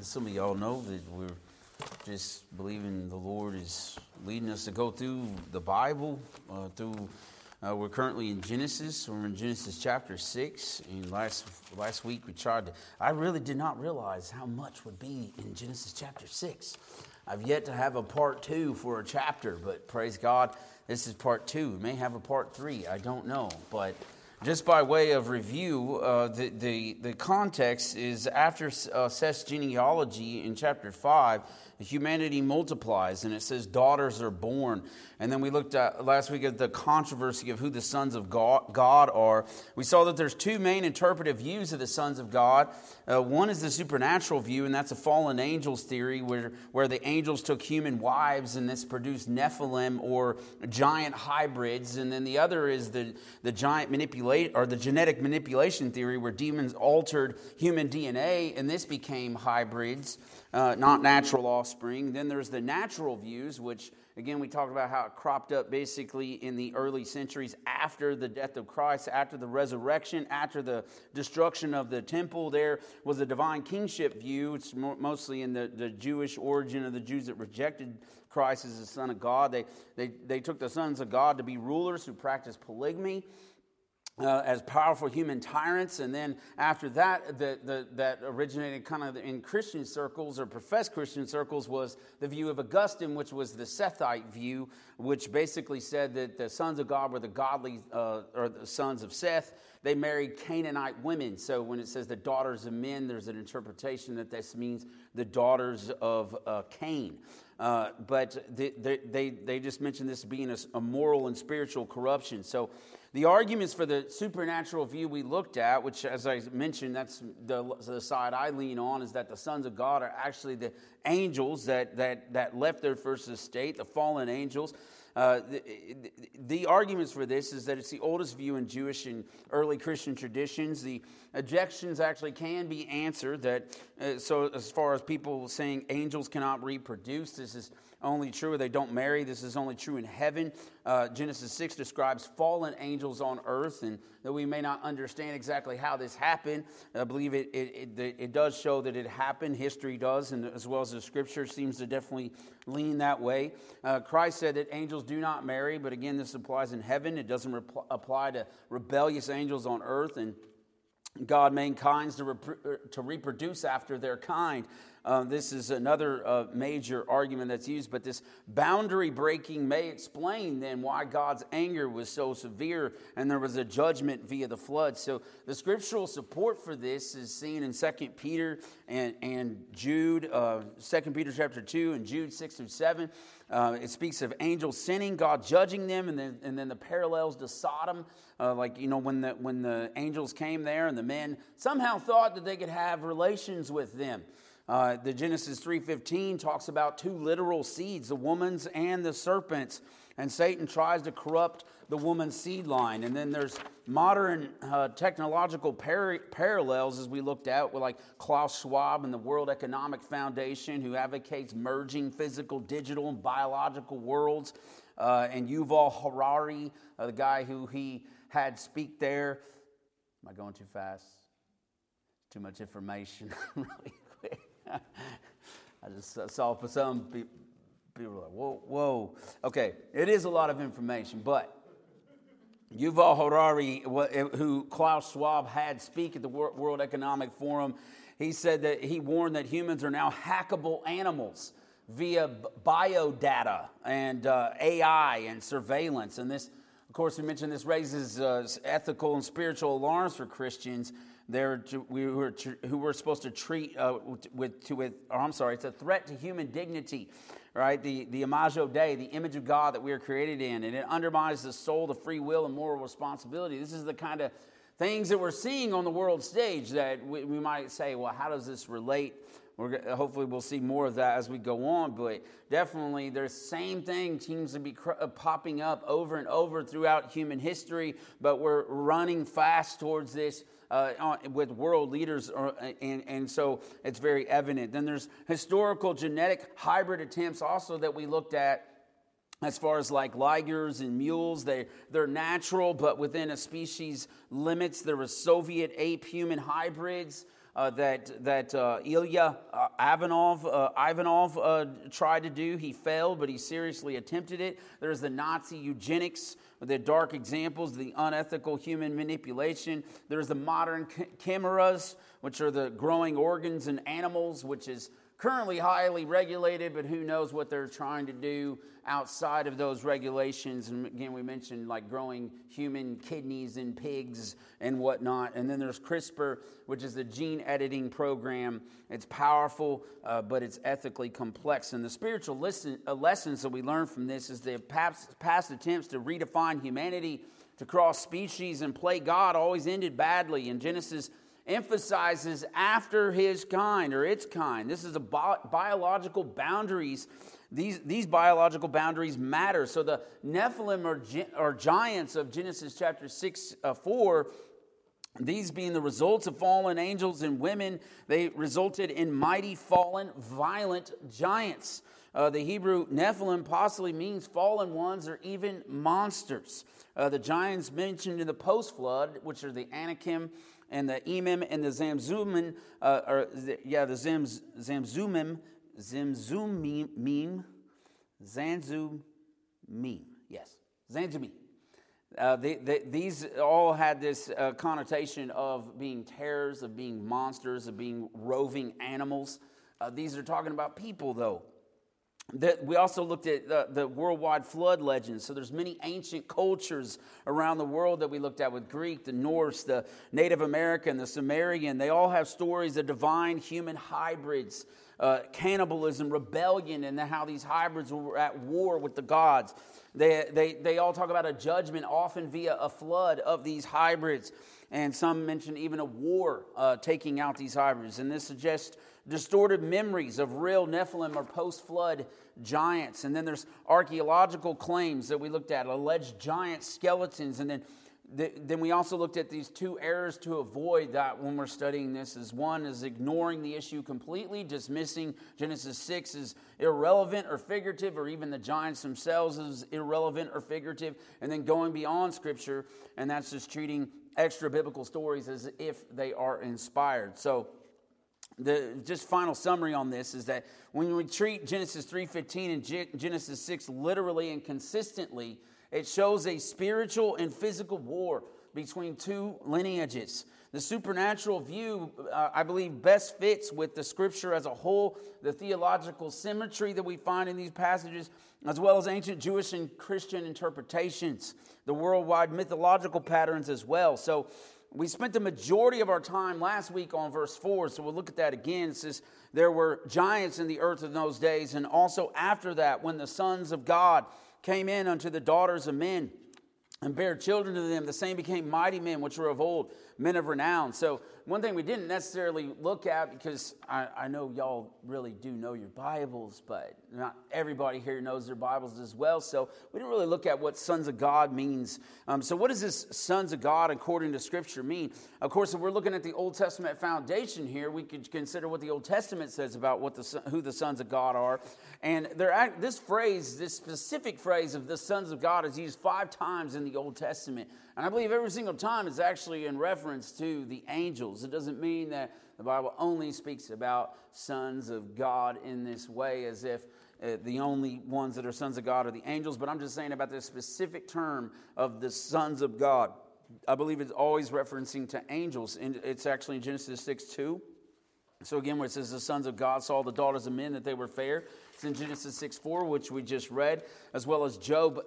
As some of y'all know, that we're just believing the Lord is leading us to go through the Bible. We're currently in Genesis. We're in Genesis chapter 6. And last week we tried to. I really did not realize how much would be in Genesis chapter 6. I've yet to have a part 2 for a chapter, but praise God, this is part 2. We may have a part 3. I don't know, but. Just by way of review, the context is after Seth's genealogy in chapter 5, humanity multiplies, and it says daughters are born. And then we looked at last week at the controversy of who the sons of God are. We saw that there's two main interpretive views of the sons of God. One is the supernatural view, and that's a fallen angels theory where the angels took human wives, and this produced Nephilim or giant hybrids. And then the other is the giant or the genetic manipulation theory, where demons altered human DNA, and this became hybrids, not natural offspring. Then there's the natural views, which, again, we talked about how it cropped up basically in the early centuries after the death of Christ, after the resurrection, after the destruction of the temple. There was a divine kingship view. It's mostly in the Jewish origin of the Jews that rejected Christ as the Son of God. They took the sons of God to be rulers who practiced polygamy. As powerful human tyrants, and then after that, that originated kind of in Christian circles or professed Christian circles was the view of Augustine, which was the Sethite view, which basically said that the sons of God were the godly, or the sons of Seth. They married Canaanite women. So when it says the daughters of men, there's an interpretation that this means the daughters of Cain. But they just mentioned this being a moral and spiritual corruption. So the arguments for the supernatural view we looked at, which, as I mentioned, that's the side I lean on, is that the sons of God are actually the angels that left their first estate, the fallen angels. The arguments for this is that it's the oldest view in Jewish and early Christian traditions. The objections actually can be answered. So as far as people saying angels cannot reproduce, this is only true, or they don't marry. This is only true in heaven. Genesis 6 describes fallen angels on earth, and though we may not understand exactly how this happened, I believe it does show that it happened. History does, and as well as the Scripture seems to definitely lean that way. Christ said that angels do not marry, but again, this applies in heaven. It doesn't apply to rebellious angels on earth, and God made kinds to reproduce after their kind. This is another major argument that's used, but this boundary breaking may explain then why God's anger was so severe and there was a judgment via the flood. So the scriptural support for this is seen in 2 Peter and Jude, 2 Peter chapter 2 and Jude 6 through 7. It speaks of angels sinning, God judging them, and then the parallels to Sodom, when the angels came there and the men somehow thought that they could have relations with them. The Genesis 3:15 talks about two literal seeds, the woman's and the serpent's, and Satan tries to corrupt the woman's seed line. And then there's modern technological parallels, as we looked at, with like Klaus Schwab and the World Economic Foundation, who advocates merging physical, digital, and biological worlds, and Yuval Harari, the guy who he had speak there. Am I going too fast? Too much information, really quick. I just saw some people were like, whoa. Okay, it is a lot of information, but Yuval Harari, who Klaus Schwab had speak at the World Economic Forum, he said that he warned that humans are now hackable animals via biodata and AI and surveillance. And this, of course, we mentioned this raises ethical and spiritual alarms for Christians. Who we're supposed to treat it's a threat to human dignity, right? The imago Dei, the image of God that we are created in, and it undermines the soul, the free will, and moral responsibility. This is the kind of things that we're seeing on the world stage that we might say, well, how does this relate? Hopefully we'll see more of that as we go on, but definitely there's same thing seems to be popping up over and over throughout human history, but we're running fast towards this with world leaders, and so it's very evident. Then there's historical genetic hybrid attempts also that we looked at. As far as like ligers and mules, they're natural, but within a species limits. There was Soviet ape-human hybrids that Ilya Ivanov tried to do. He failed, but he seriously attempted it. There's the Nazi eugenics, the dark examples, the unethical human manipulation. There's the modern chimeras, which are the growing organs in animals, which is currently highly regulated, but who knows what they're trying to do outside of those regulations. And again, we mentioned like growing human kidneys in pigs and whatnot. And then there's CRISPR, which is the gene editing program. It's powerful, but it's ethically complex. And the spiritual lessons that we learn from this is the past attempts to redefine humanity, to cross species and play God always ended badly. In Genesis emphasizes after his kind or its kind. This is a biological boundaries. These biological boundaries matter. So the Nephilim or giants of Genesis chapter 4, these being the results of fallen angels and women, they resulted in mighty, fallen, violent giants. The Hebrew Nephilim possibly means fallen ones or even monsters. The giants mentioned in the post-flood, which are the Anakim and the Emim and the Zamzummim, Zanzumim. These all had this connotation of being terrors, of being monsters, of being roving animals. These are talking about people, though. We also looked at the worldwide flood legends. So there's many ancient cultures around the world that we looked at with Greek, the Norse, the Native American, the Sumerian. They all have stories of divine human hybrids, cannibalism, rebellion, and how these hybrids were at war with the gods. They all talk about a judgment, often via a flood of these hybrids. And some mention even a war taking out these hybrids. And this suggests distorted memories of real Nephilim or post-flood giants. And then there's archaeological claims that we looked at, alleged giant skeletons. And then we also looked at these two errors to avoid that when we're studying this. One is ignoring the issue completely, dismissing Genesis 6 as irrelevant or figurative, or even the giants themselves as irrelevant or figurative, and then going beyond Scripture, and that's just treating extra biblical stories as if they are inspired. So the just final summary on this is that when we treat Genesis 3:15 and Genesis 6 literally and consistently, it shows a spiritual and physical war between two lineages. The supernatural view, I believe, best fits with the Scripture as a whole, the theological symmetry that we find in these passages, as well as ancient Jewish and Christian interpretations, the worldwide mythological patterns as well. So we spent the majority of our time last week on verse 4, so we'll look at that again. It says, there were giants in the earth in those days, and also after that, when the sons of God came in unto the daughters of men, and bare children to them, the same became mighty men, which were of old, men of renown. So one thing we didn't necessarily look at, because I know y'all really do know your Bibles, but not everybody here knows their Bibles as well. So we didn't really look at what sons of God means. So what does this sons of God according to Scripture mean? Of course, if we're looking at the Old Testament foundation here, we could consider what the Old Testament says about who the sons of God are. And this phrase, this specific phrase of the sons of God is used 5 times in the Old Testament. And I believe every single time is actually in reference to the angels. It doesn't mean that the Bible only speaks about sons of God in this way, as if the only ones that are sons of God are the angels. But I'm just saying about this specific term of the sons of God. I believe it's always referencing to angels. And it's actually in Genesis 6:2. So again, where it says the sons of God saw the daughters of men that they were fair. It's in Genesis 6:4, which we just read, as well as Job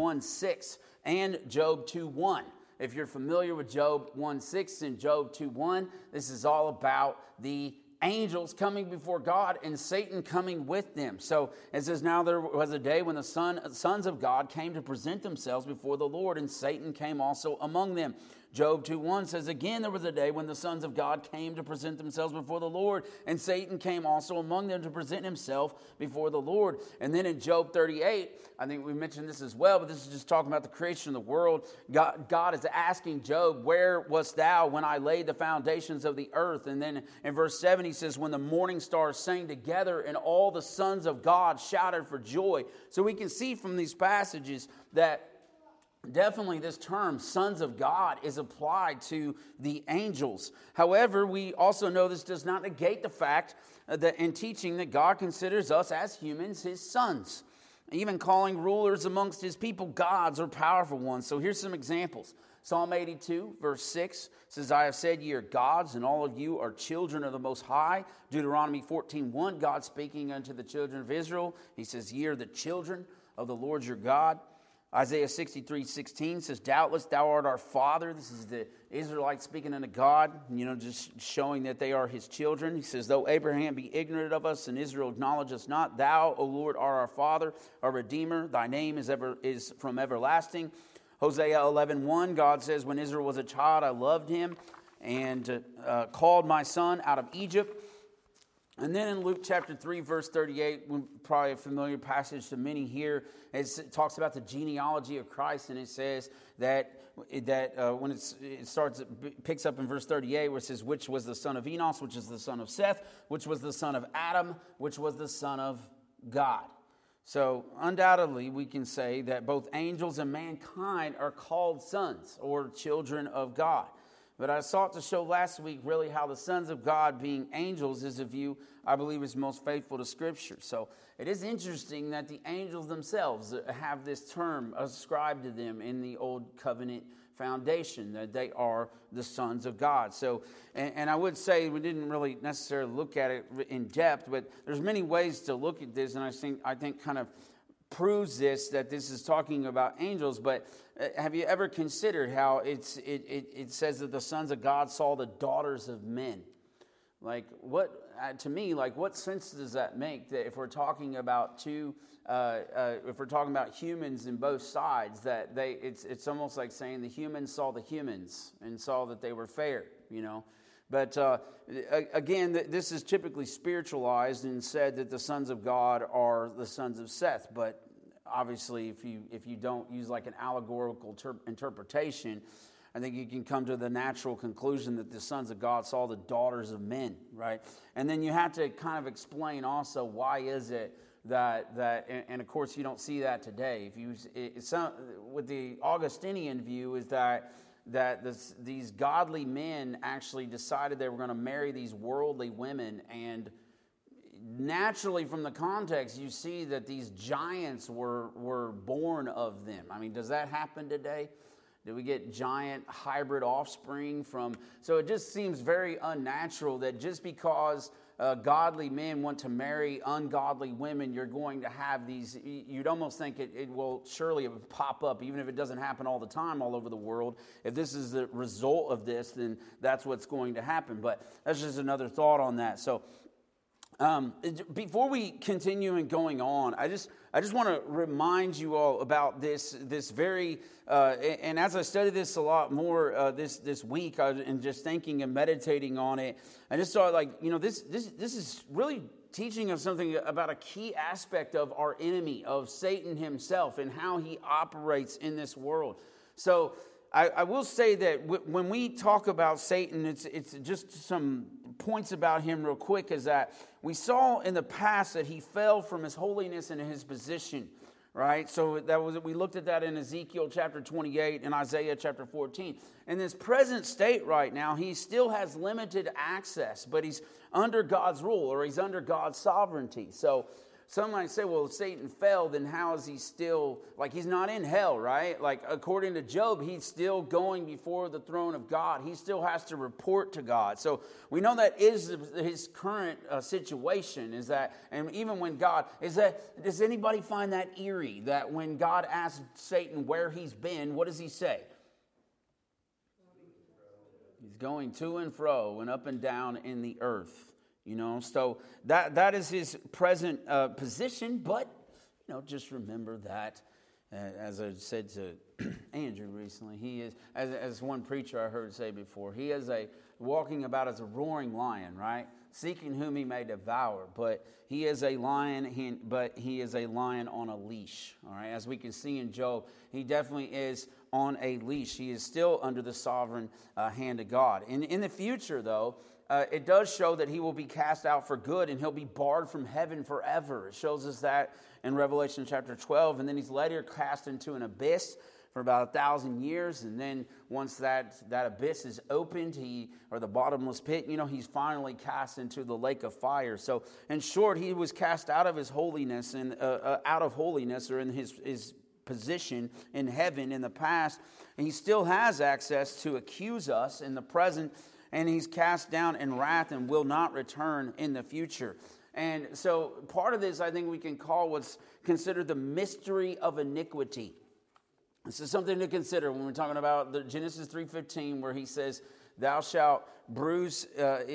1:6 and Job 2:1. If you're familiar with Job 1:6 and Job 2:1, this is all about the angels coming before God and Satan coming with them. So it says, now there was a day when the sons of God came to present themselves before the Lord, and Satan came also among them. Job 2:1 says, again, there was a day when the sons of God came to present themselves before the Lord, and Satan came also among them to present himself before the Lord. And then in Job 38, I think we mentioned this as well, but this is just talking about the creation of the world. God is asking Job, where wast thou when I laid the foundations of the earth? And then in verse 7, he says, when the morning stars sang together and all the sons of God shouted for joy. So we can see from these passages that definitely this term, sons of God, is applied to the angels. However, we also know this does not negate the fact that in teaching that God considers us as humans his sons, even calling rulers amongst his people gods or powerful ones. So here's some examples. Psalm 82, verse 6 says, I have said ye are gods, and all of you are children of the Most High. Deuteronomy 14:1, God speaking unto the children of Israel, he says, ye are the children of the Lord your God. Isaiah 63:16 says, doubtless thou art our father. This is the Israelites speaking unto God, just showing that they are his children. He says, though Abraham be ignorant of us and Israel acknowledge us not, thou, O Lord, art our father, our redeemer. Thy name is from everlasting. Hosea 11:1, God says, when Israel was a child, I loved him and called my son out of Egypt. And then in Luke chapter 3, verse 38, probably a familiar passage to many here, it talks about the genealogy of Christ, and it says that when it picks up in verse 38, where it says, which was the son of Enos, which is the son of Seth, which was the son of Adam, which was the son of God. So undoubtedly, we can say that both angels and mankind are called sons or children of God. But I sought to show last week really how the sons of God being angels is a view I believe is most faithful to Scripture. So it is interesting that the angels themselves have this term ascribed to them in the Old Covenant foundation, that they are the sons of God. So, and I would say we didn't really necessarily look at it in depth, but there's many ways to look at this, and I think kind of proves this, that this is talking about angels. But have you ever considered how it says that the sons of God saw the daughters of men? Like, what to me, like, what sense does that make? That if we're talking about if we're talking about humans in both sides, that it's almost like saying the humans saw the humans and saw that they were fair, But again, this is typically spiritualized and said that the sons of God are the sons of Seth. But obviously, if you don't use like an allegorical interpretation, I think you can come to the natural conclusion that the sons of God saw the daughters of men, right? And then you have to kind of explain also why is it that and of course you don't see that today. With the Augustinian view is that these godly men actually decided they were going to marry these worldly women, and naturally from the context you see that these giants were born of them. I mean, does that happen today? Do we get giant hybrid offspring from? So it just seems very unnatural that just because godly men want to marry ungodly women, you're going to have these. You'd almost think it will surely pop up, even if it doesn't happen all the time all over the world. If this is the result of this, then that's what's going to happen. But that's just another thought on that. So before we continue and going on, I just want to remind you all about this very, and as I studied this a lot more this week, and just thinking and meditating on it, I just thought, like, this is really teaching us something about a key aspect of our enemy, of Satan himself, and how he operates in this world. So I will say that when we talk about Satan, it's just some points about him real quick, is that we saw in the past that he fell from his holiness and his position, right? So we looked at that in Ezekiel chapter 28 and Isaiah chapter 14. In this present state right now, he still has limited access, but he's under God's rule, or he's under God's sovereignty. So some might say, well, if Satan fell, then how is he still, like, he's not in hell, right? Like, according to Job, he's still going before the throne of God. He still has to report to God. So we know that is his current situation, is that, and even when God, does anybody find that eerie, that when God asks Satan where he's been, what does he say? He's going to and fro and up and down in the earth. So that is his present position. But, just remember that, as I said to Andrew recently, he is, as one preacher I heard say before, he is walking about as a roaring lion, right? Seeking whom he may devour. But he is a lion, but he is a lion on a leash, all right? As we can see in Job, he definitely is on a leash. He is still under the sovereign hand of God. In the future, though, it does show that he will be cast out for good, and he'll be barred from heaven forever. It shows us that in Revelation chapter 12. And then he's later cast into an abyss for about 1,000 years, and then once that abyss is opened, or the bottomless pit, he's finally cast into the lake of fire. So, in short, he was cast out of his holiness and or in his position in heaven in the past, and he still has access to accuse us in the present, and he's cast down in wrath and will not return in the future. And so part of this, I think we can call what's considered the mystery of iniquity. This is something to consider when we're talking about the Genesis 3:15, where he says, "Thou shalt bruise,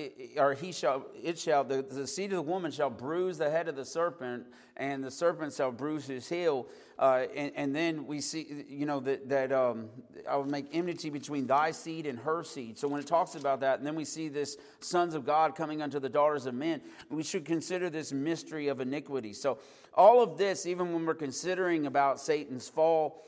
the seed of the woman shall bruise the head of the serpent, and the serpent shall bruise his heel." And then we see, that I will make enmity between thy seed and her seed. So when it talks about that, and then we see this sons of God coming unto the daughters of men, we should consider this mystery of iniquity. So all of this, even when we're considering about Satan's fall,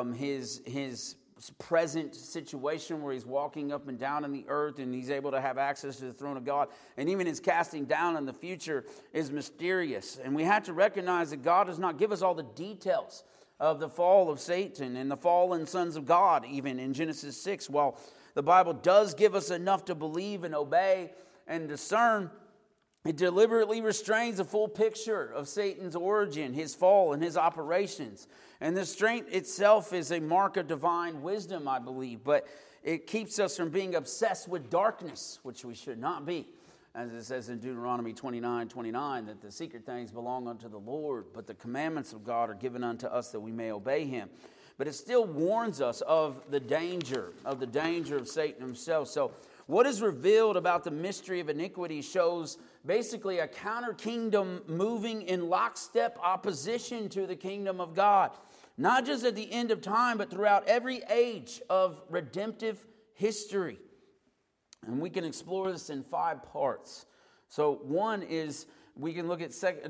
his present situation where he's walking up and down in the earth and he's able to have access to the throne of God, and even his casting down in the future is mysterious. And we have to recognize that God does not give us all the details of the fall of Satan and the fallen sons of God, even in Genesis 6. While the Bible does give us enough to believe and obey and discern, it deliberately restrains a full picture of Satan's origin, his fall, and his operations. And the restraint itself is a mark of divine wisdom, I believe. But it keeps us from being obsessed with darkness, which we should not be. As it says in Deuteronomy 29:29, that the secret things belong unto the Lord, but the commandments of God are given unto us that we may obey him. But it still warns us of the danger of Satan himself. So what is revealed about the mystery of iniquity shows basically a counter kingdom moving in lockstep opposition to the kingdom of God. Not just at the end of time, but throughout every age of redemptive history. And we can explore this in 5 parts. So one is, we can look at,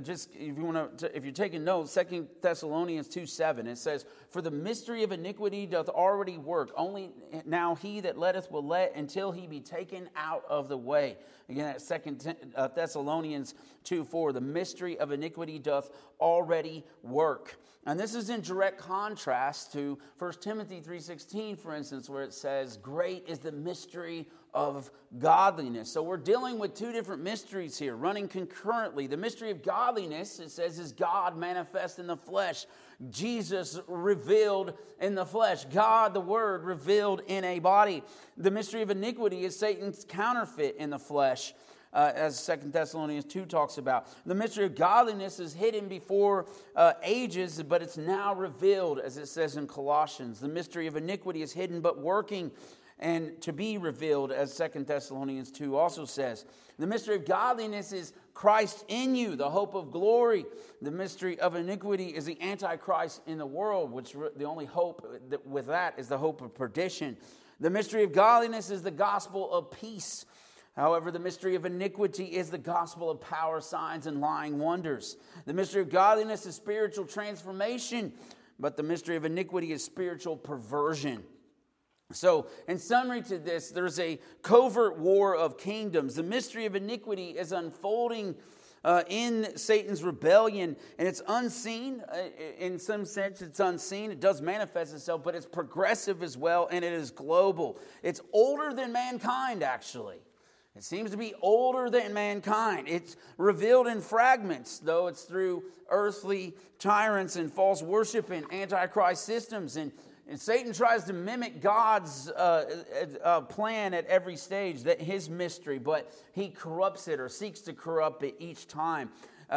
if you're taking notes, 2 Thessalonians 2:7. It says, "For the mystery of iniquity doth already work. Only now he that letteth will let until he be taken out of the way." Again, at 2 Thessalonians 2:4. "The mystery of iniquity doth already work." And this is in direct contrast to 1 Timothy 3:16, for instance, where it says, "Great is the mystery of godliness." So we're dealing with 2 different mysteries here, running concurrently. The mystery of godliness, it says, is God manifest in the flesh. Jesus revealed in the flesh. God, the Word, revealed in a body. The mystery of iniquity is Satan's counterfeit in the flesh, as 2 Thessalonians 2 talks about. The mystery of godliness is hidden before ages, but it's now revealed, as it says in Colossians. The mystery of iniquity is hidden but working and to be revealed, as 2 Thessalonians 2 also says. The mystery of godliness is Christ in you, the hope of glory. The mystery of iniquity is the Antichrist in the world, which the only hope with that is the hope of perdition. The mystery of godliness is the gospel of peace. However, the mystery of iniquity is the gospel of power, signs, and lying wonders. The mystery of godliness is spiritual transformation, but the mystery of iniquity is spiritual perversion. So, in summary to this, there's a covert war of kingdoms. The mystery of iniquity is unfolding in Satan's rebellion, and it's unseen. In some sense, it's unseen. It does manifest itself, but it's progressive as well, and it is global. It's older than mankind, actually. It seems to be older than mankind. It's revealed in fragments, though it's through earthly tyrants and false worship and antichrist systems. And Satan tries to mimic God's plan at every stage, that his mystery, but he corrupts it or seeks to corrupt it each time.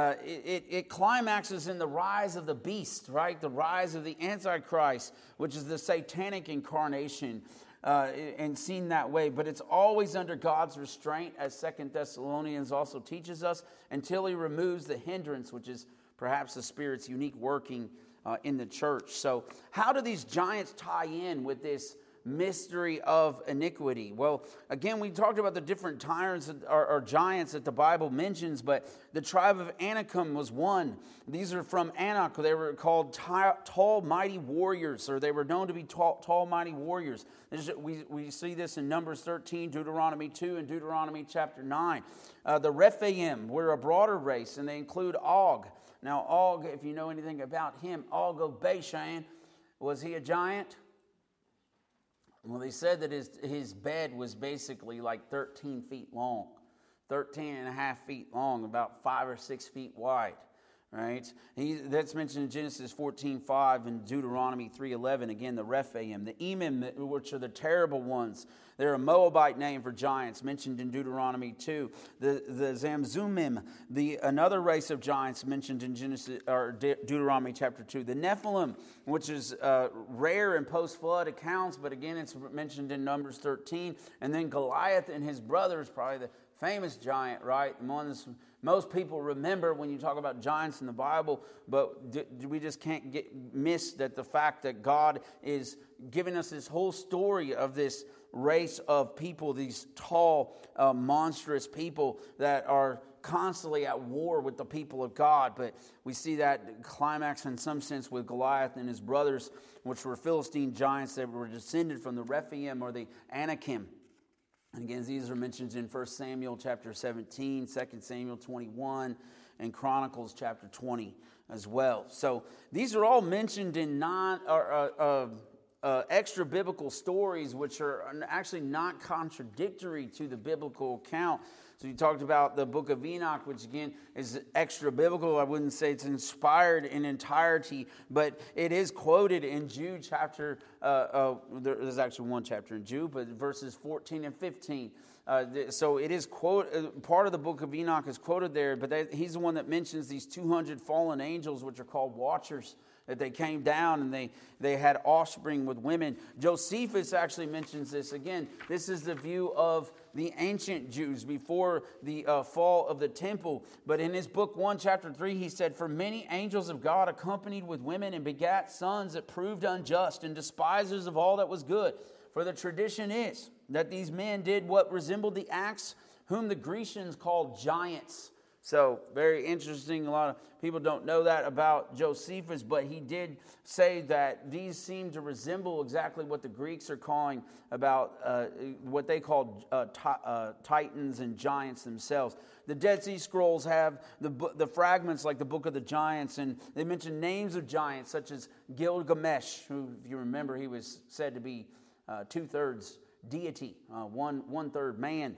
It climaxes in the rise of the beast, right? The rise of the Antichrist, which is the satanic incarnation, and seen that way. But it's always under God's restraint, as 2 Thessalonians also teaches us, until he removes the hindrance, which is perhaps the Spirit's unique working in the church. So how do these giants tie in with this mystery of iniquity? Well, again, we talked about the different tyrants or giants that the Bible mentions, but the tribe of Anakim was one. These are from Anak. They were called tall, mighty warriors, or they were known to be tall, mighty warriors. We see this in Numbers 13, Deuteronomy 2, and Deuteronomy chapter 9. The Rephaim were a broader race, and they include Og. Now, Og, if you know anything about him, Og of Bashan, was he a giant? Well, they said that his bed was basically like 13 feet long, 13 and a half feet long, about 5 or 6 feet wide. Right, that's mentioned in Genesis 14:5 and Deuteronomy 3:11. Again, the Rephaim, the Emim, which are the terrible ones. They're a Moabite name for giants, mentioned in Deuteronomy 2. The Zamzummim, another race of giants mentioned in Deuteronomy chapter 2. The Nephilim, which is rare in post-flood accounts, but again, it's mentioned in Numbers 13. And then Goliath and his brothers, probably the famous giant, right? The ones most people remember when you talk about giants in the Bible, but we just can't miss that the fact that God is giving us this whole story of this race of people, these tall, monstrous people that are constantly at war with the people of God. But we see that climax in some sense with Goliath and his brothers, which were Philistine giants that were descended from the Rephaim or the Anakim. And again, these are mentioned in 1 Samuel chapter 17, 2 Samuel 21, and Chronicles chapter 20 as well. So these are all mentioned in extra biblical stories, which are actually not contradictory to the biblical account. So you talked about the book of Enoch, which again is extra biblical. I wouldn't say it's inspired in entirety, but it is quoted in Jude chapter, there's actually one chapter in Jude, but verses 14 and 15. So it is part of the book of Enoch is quoted there, but he's the one that mentions these 200 fallen angels, which are called watchers, that they came down and they had offspring with women. Josephus actually mentions this. Again, this is the view of the ancient Jews before the fall of the temple. But in his book 1, chapter 3, he said, "For many angels of God accompanied with women and begat sons that proved unjust and despisers of all that was good. For the tradition is that these men did what resembled the acts whom the Grecians called giants." So, very interesting. A lot of people don't know that about Josephus, but he did say that these seem to resemble exactly what the Greeks are calling about what they call titans and giants themselves. The Dead Sea Scrolls have the fragments like the Book of the Giants, and they mention names of giants such as Gilgamesh, who, if you remember, he was said to be 2/3 deity, 1/3 man.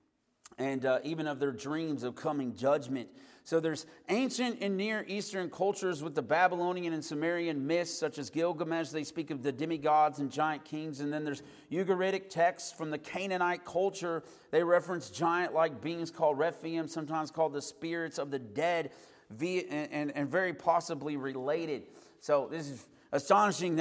And even of their dreams of coming judgment. So there's ancient and Near Eastern cultures with the Babylonian and Sumerian myths, such as Gilgamesh. They speak of the demigods and giant kings. And then there's Ugaritic texts from the Canaanite culture. They reference giant-like beings called Rephaim, sometimes called the spirits of the dead, and very possibly related. So this is astonishing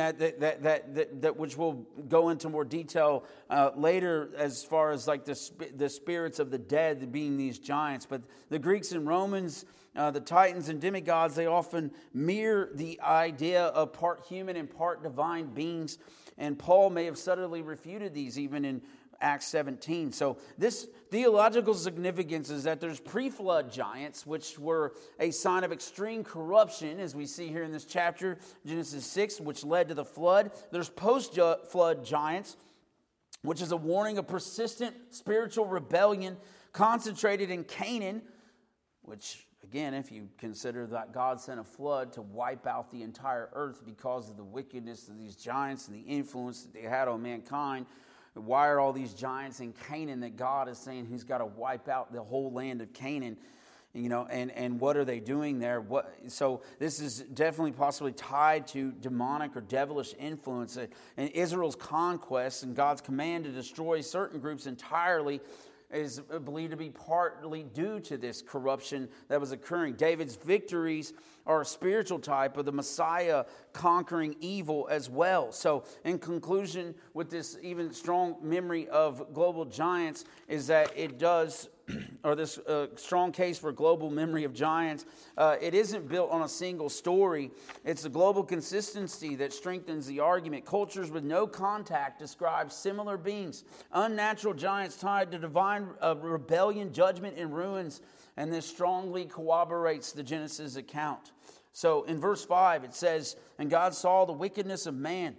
that which we'll go into more detail later, as far as like the spirits of the dead being these giants. But the Greeks and Romans, the Titans and demigods, they often mirror the idea of part human and part divine beings. And Paul may have subtly refuted these even in Acts 17. So this theological significance is that there's pre-flood giants, which were a sign of extreme corruption, as we see here in this chapter, Genesis 6, which led to the flood. There's post-flood giants, which is a warning of persistent spiritual rebellion concentrated in Canaan, which, again, if you consider that God sent a flood to wipe out the entire earth because of the wickedness of these giants and the influence that they had on mankind, why are all these giants in Canaan that God is saying He's got to wipe out the whole land of Canaan? You know, and what are they doing there? So this is definitely possibly tied to demonic or devilish influence. And Israel's conquest and God's command to destroy certain groups entirely is believed to be partly due to this corruption that was occurring. David's victories are a spiritual type of the Messiah conquering evil as well. So in conclusion, with this even strong memory of global giants, is that it does, or this strong case for global memory of giants, it isn't built on a single story. It's the global consistency that strengthens the argument. Cultures with no contact describe similar beings. Unnatural giants tied to divine rebellion, judgment, and ruins. And this strongly corroborates the Genesis account. So in verse 5 it says, "And God saw the wickedness of man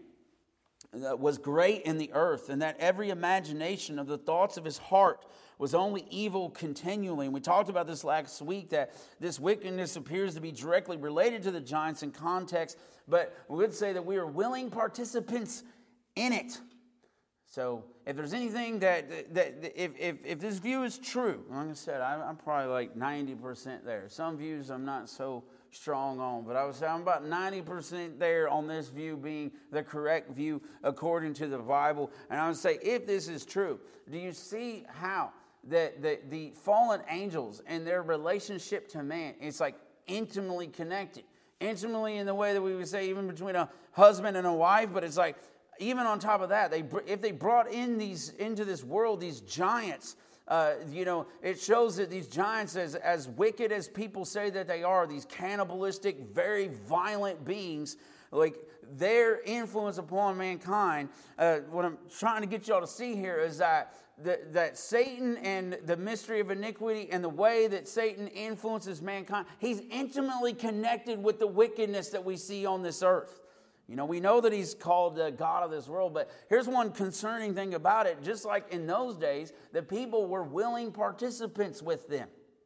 was great in the earth, and that every imagination of the thoughts of his heart was only evil continually." And we talked about this last week, that this wickedness appears to be directly related to the giants in context, but we would say that we are willing participants in it. So if there's anything that if this view is true, like I said, I'm probably like 90% there. Some views I'm not so strong on, but I would say I'm about 90% there on this view being the correct view according to the Bible. And I would say, if this is true, do you see how the fallen angels and their relationship to man is like intimately connected? Intimately in the way that we would say even between a husband and a wife, but it's like even on top of that, if they brought into this world these giants, it shows that these giants, as wicked as people say that they are, these cannibalistic, very violent beings, like their influence upon mankind, what I'm trying to get y'all to see here is that Satan and the mystery of iniquity and the way that Satan influences mankind, he's intimately connected with the wickedness that we see on this earth. We know that he's called the God of this world, but here's one concerning thing about it. Just like in those days, the people were willing participants with them.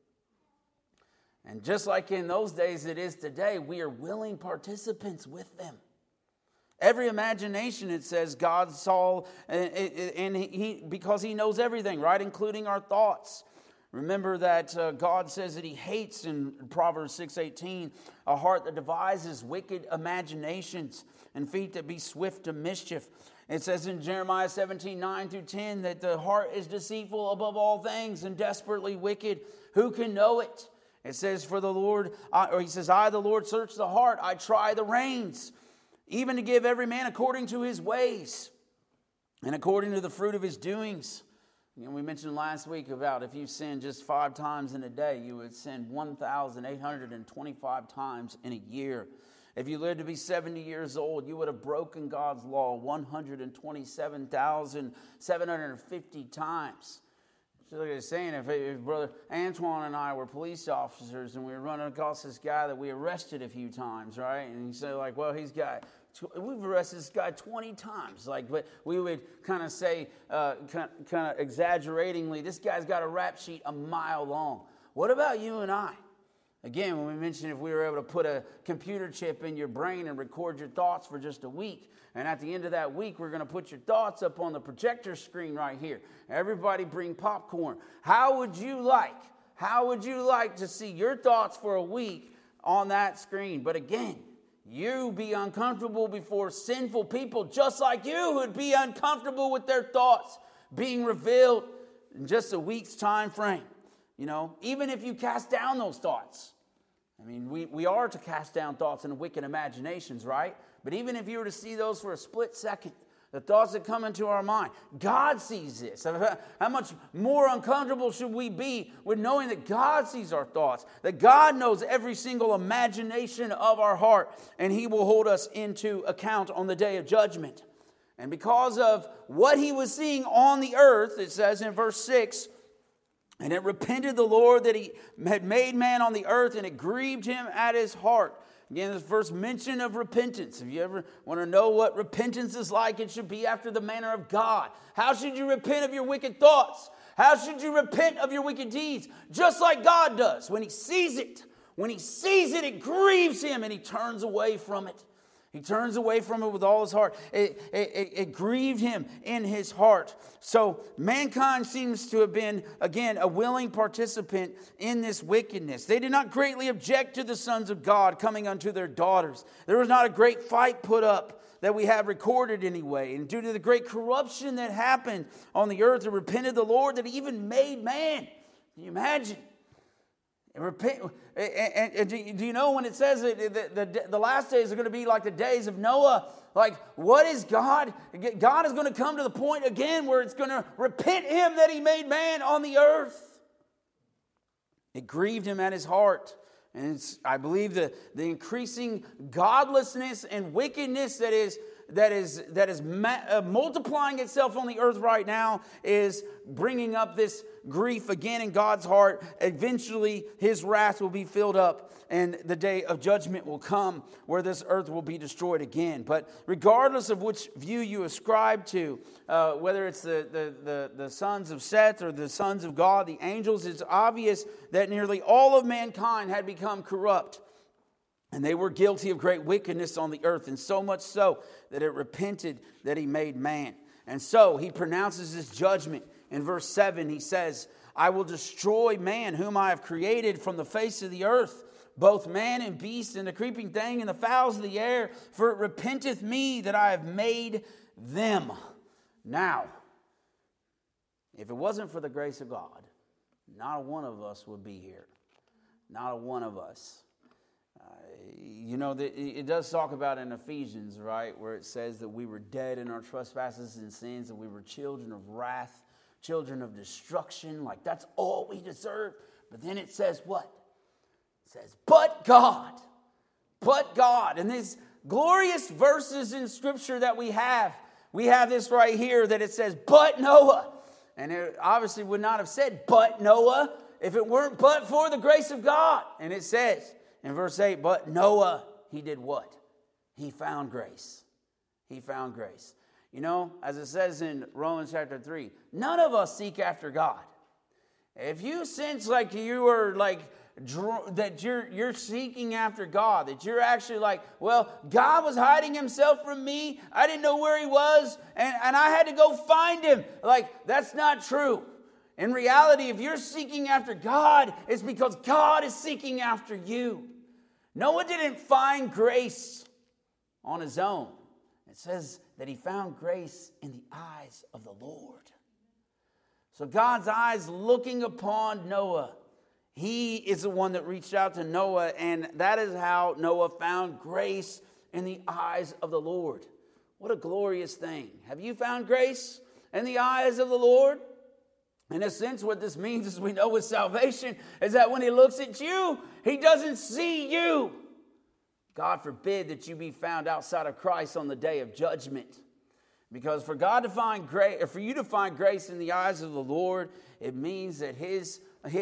And just like in those days it is today, we are willing participants with them. Every imagination, it says, God saw, and he because he knows everything, right? Including our thoughts. Remember that God says that he hates, in Proverbs 6:18, a heart that devises wicked imaginations and feet that be swift to mischief. It says in Jeremiah 17:9-10 that the heart is deceitful above all things and desperately wicked. Who can know it? It says, I, the Lord, search the heart. I try the reins, even to give every man according to his ways and according to the fruit of his doings. We mentioned last week about if you sin just 5 times in a day, you would sin 1,825 times in a year. If you lived to be 70 years old, you would have broken God's law 127,750 times. So like I was saying, if Brother Antoine and I were police officers and we were running across this guy that we arrested a few times, right? And you say like, well, we've arrested this guy 20 times. But we would kind of say, kind of exaggeratingly, this guy's got a rap sheet a mile long. What about you and I? Again, when we mentioned if we were able to put a computer chip in your brain and record your thoughts for just a week, and at the end of that week, we're going to put your thoughts up on the projector screen right here. Everybody bring popcorn. How would you like to see your thoughts for a week on that screen? But again, you be uncomfortable before sinful people just like you would be uncomfortable with their thoughts being revealed in just a week's time frame. Even if you cast down those thoughts. We are to cast down thoughts and wicked imaginations, right? But even if you were to see those for a split second, the thoughts that come into our mind, God sees this. How much more uncomfortable should we be with knowing that God sees our thoughts, that God knows every single imagination of our heart, and he will hold us into account on the day of judgment. And because of what he was seeing on the earth, it says in verse 6, and it repented the Lord that he had made man on the earth, and it grieved him at his heart. Again, this first mention of repentance. If you ever want to know what repentance is like, it should be after the manner of God. How should you repent of your wicked thoughts? How should you repent of your wicked deeds? Just like God does. When he sees it, it grieves him and he turns away from it. He turns away from it with all his heart. It grieved him in his heart. So mankind seems to have been, again, a willing participant in this wickedness. They did not greatly object to the sons of God coming unto their daughters. There was not a great fight put up that we have recorded anyway. And due to the great corruption that happened on the earth, it repented the Lord that he even made man. Can you imagine? And do you know when it says that the last days are going to be like the days of Noah? Like, what is God? God is going to come to the point again where it's going to repent him that he made man on the earth. It grieved him at his heart. And I believe the increasing godlessness and wickedness that is multiplying itself on the earth right now is bringing up this grief again in God's heart. Eventually, his wrath will be filled up and the day of judgment will come where this earth will be destroyed again. But regardless of which view you ascribe to, whether it's the sons of Seth or the sons of God, the angels, it's obvious that nearly all of mankind had become corrupt. And they were guilty of great wickedness on the earth, and so much so that it repented that he made man. And so he pronounces his judgment. In verse 7, he says, I will destroy man whom I have created from the face of the earth, both man and beast, and the creeping thing, and the fowls of the air, for it repenteth me that I have made them. Now, if it wasn't for the grace of God, not a one of us would be here. Not a one of us. It does talk about in Ephesians, right, where it says that we were dead in our trespasses and sins, and we were children of wrath, children of destruction. Like, that's all we deserve. But then it says what? It says, but God. And these glorious verses in Scripture that we have this right here that it says, but Noah. And it obviously would not have said, but Noah, if it weren't but for the grace of God. And it says in verse 8, but Noah, he did what? He found grace. He found grace. As it says in Romans chapter 3, none of us seek after God. If you sense like you are that you're seeking after God, that you're actually like, well, God was hiding himself from me. I didn't know where he was, and I had to go find him. Like, that's not true. In reality, if you're seeking after God, it's because God is seeking after you. Noah didn't find grace on his own. It says that he found grace in the eyes of the Lord. So God's eyes looking upon Noah. He is the one that reached out to Noah, and that is how Noah found grace in the eyes of the Lord. What a glorious thing. Have you found grace in the eyes of the Lord? In a sense, what this means, as we know with salvation, is that when he looks at you, he doesn't see you. God forbid that you be found outside of Christ on the day of judgment. Because for God to find grace, or for you to find grace in the eyes of the Lord, it means that His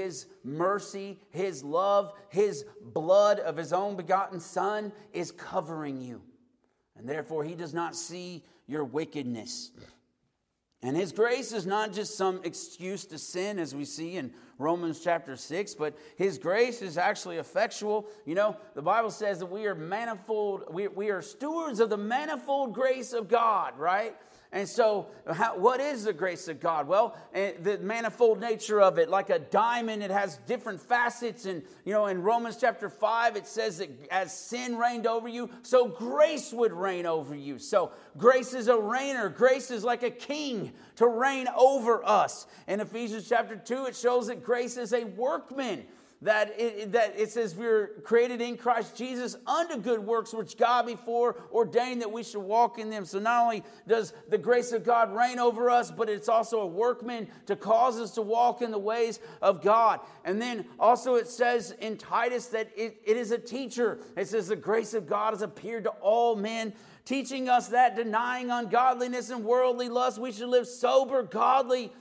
mercy, His love, His blood of His own begotten Son is covering you. And therefore, He does not see your wickedness. And His grace is not just some excuse to sin, as we see in Romans chapter 6, but His grace is actually effectual. The Bible says that we are manifold, we are stewards of the manifold grace of God, right? And so, what is the grace of God? Well, the manifold nature of it, like a diamond, it has different facets. And, in Romans chapter 5, it says that as sin reigned over you, so grace would reign over you. So, grace is a reigner. Grace is like a king to reign over us. In Ephesians chapter 2, it shows that grace is a workman. That it says we're created in Christ Jesus unto good works, which God before ordained that we should walk in them. So not only does the grace of God reign over us, but it's also a workman to cause us to walk in the ways of God. And then also it says in Titus that it is a teacher. It says the grace of God has appeared to all men, teaching us that denying ungodliness and worldly lust, we should live sober, godly,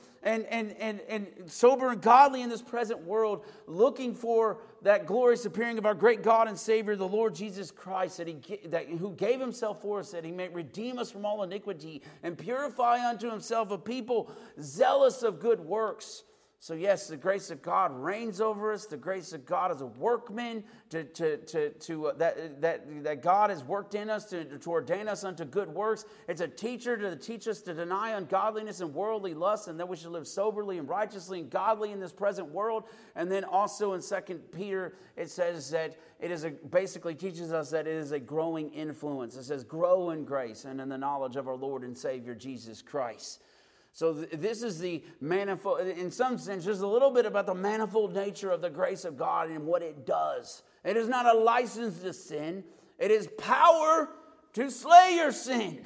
and sober and godly in this present world, looking for that glorious appearing of our great God and Savior, the Lord Jesus Christ, who gave Himself for us, that He may redeem us from all iniquity and purify unto Himself a people zealous of good works. So yes, the grace of God reigns over us. The grace of God is a workman that God has worked in us to ordain us unto good works. It's a teacher to teach us to deny ungodliness and worldly lust, and that we should live soberly and righteously and godly in this present world. And then also in 2 Peter, it says that basically teaches us that it is a growing influence. It says, grow in grace and in the knowledge of our Lord and Savior Jesus Christ. So this is the manifold, in some sense, just a little bit about the manifold nature of the grace of God and what it does. It is not a license to sin. It is power to slay your sin.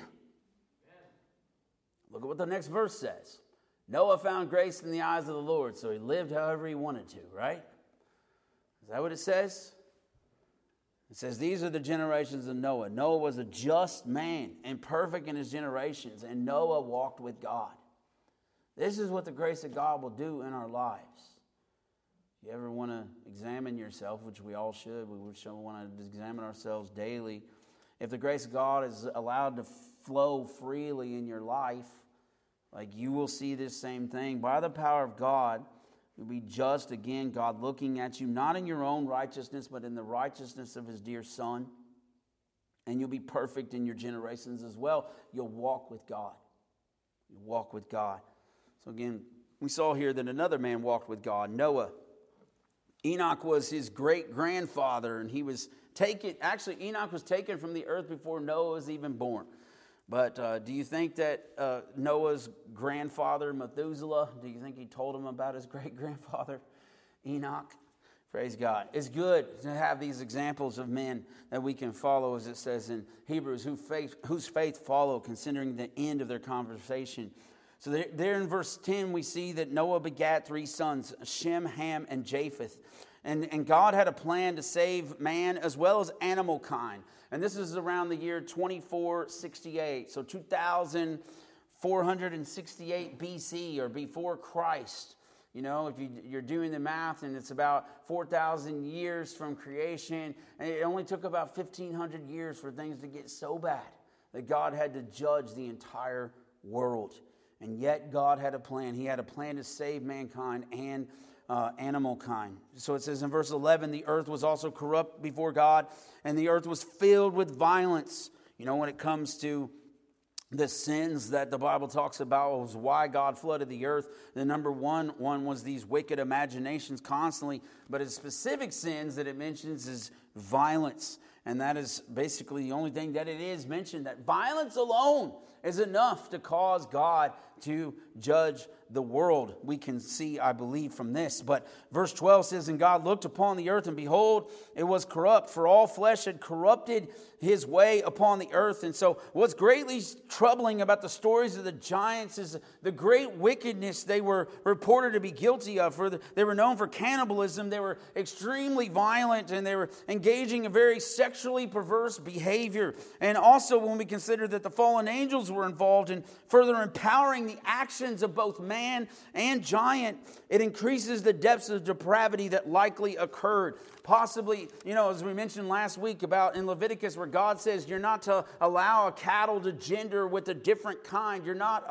Look at what the next verse says. Noah found grace in the eyes of the Lord, so he lived however he wanted to, right? Is that what it says? It says, these are the generations of Noah. Noah was a just man and perfect in his generations, and Noah walked with God. This is what the grace of God will do in our lives. If you ever want to examine yourself, which we all should, we should want to examine ourselves daily. If the grace of God is allowed to flow freely in your life, like you will see this same thing. By the power of God, you'll be just again, God looking at you, not in your own righteousness, but in the righteousness of His dear Son. And you'll be perfect in your generations as well. You'll walk with God. You walk with God. So again, we saw here that another man walked with God, Noah. Enoch was his great-grandfather, and he was taken. Actually, Enoch was taken from the earth before Noah was even born. But do you think that Noah's grandfather, Methuselah, do you think he told him about his great-grandfather, Enoch? Praise God. It's good to have these examples of men that we can follow, as it says in Hebrews, whose faith follow, considering the end of their conversation. So there in verse 10, we see that Noah begat 3 sons, Shem, Ham, and Japheth. And God had a plan to save man as well as animal kind. And this is around the year 2468, so 2468 BC, or before Christ. You know, if you're doing the math, and it's about 4,000 years from creation, and it only took about 1,500 years for things to get so bad that God had to judge the entire world. And yet God had a plan. He had a plan to save mankind and animal kind. So it says in verse 11, the earth was also corrupt before God, and the earth was filled with violence. You know, when it comes to the sins that the Bible talks about, was why God flooded the earth. The number one was these wicked imaginations constantly, but its specific sins that it mentions is violence. And that is basically the only thing that it is mentioned, that violence alone is enough to cause God to judge the world. We can see, I believe, from this. But verse 12 says, and God looked upon the earth, and behold, it was corrupt, for all flesh had corrupted his way upon the earth. And so what's greatly troubling about the stories of the giants is the great wickedness they were reported to be guilty of. They were known for cannibalism. They were extremely violent, and they were engaging in very sexually perverse behavior. And also when we consider that the fallen angels were involved in further empowering the actions of both man and giant, it increases the depths of depravity that likely occurred. Possibly, as we mentioned last week about in Leviticus, where God says you're not to allow a cattle to gender with a different kind. You're not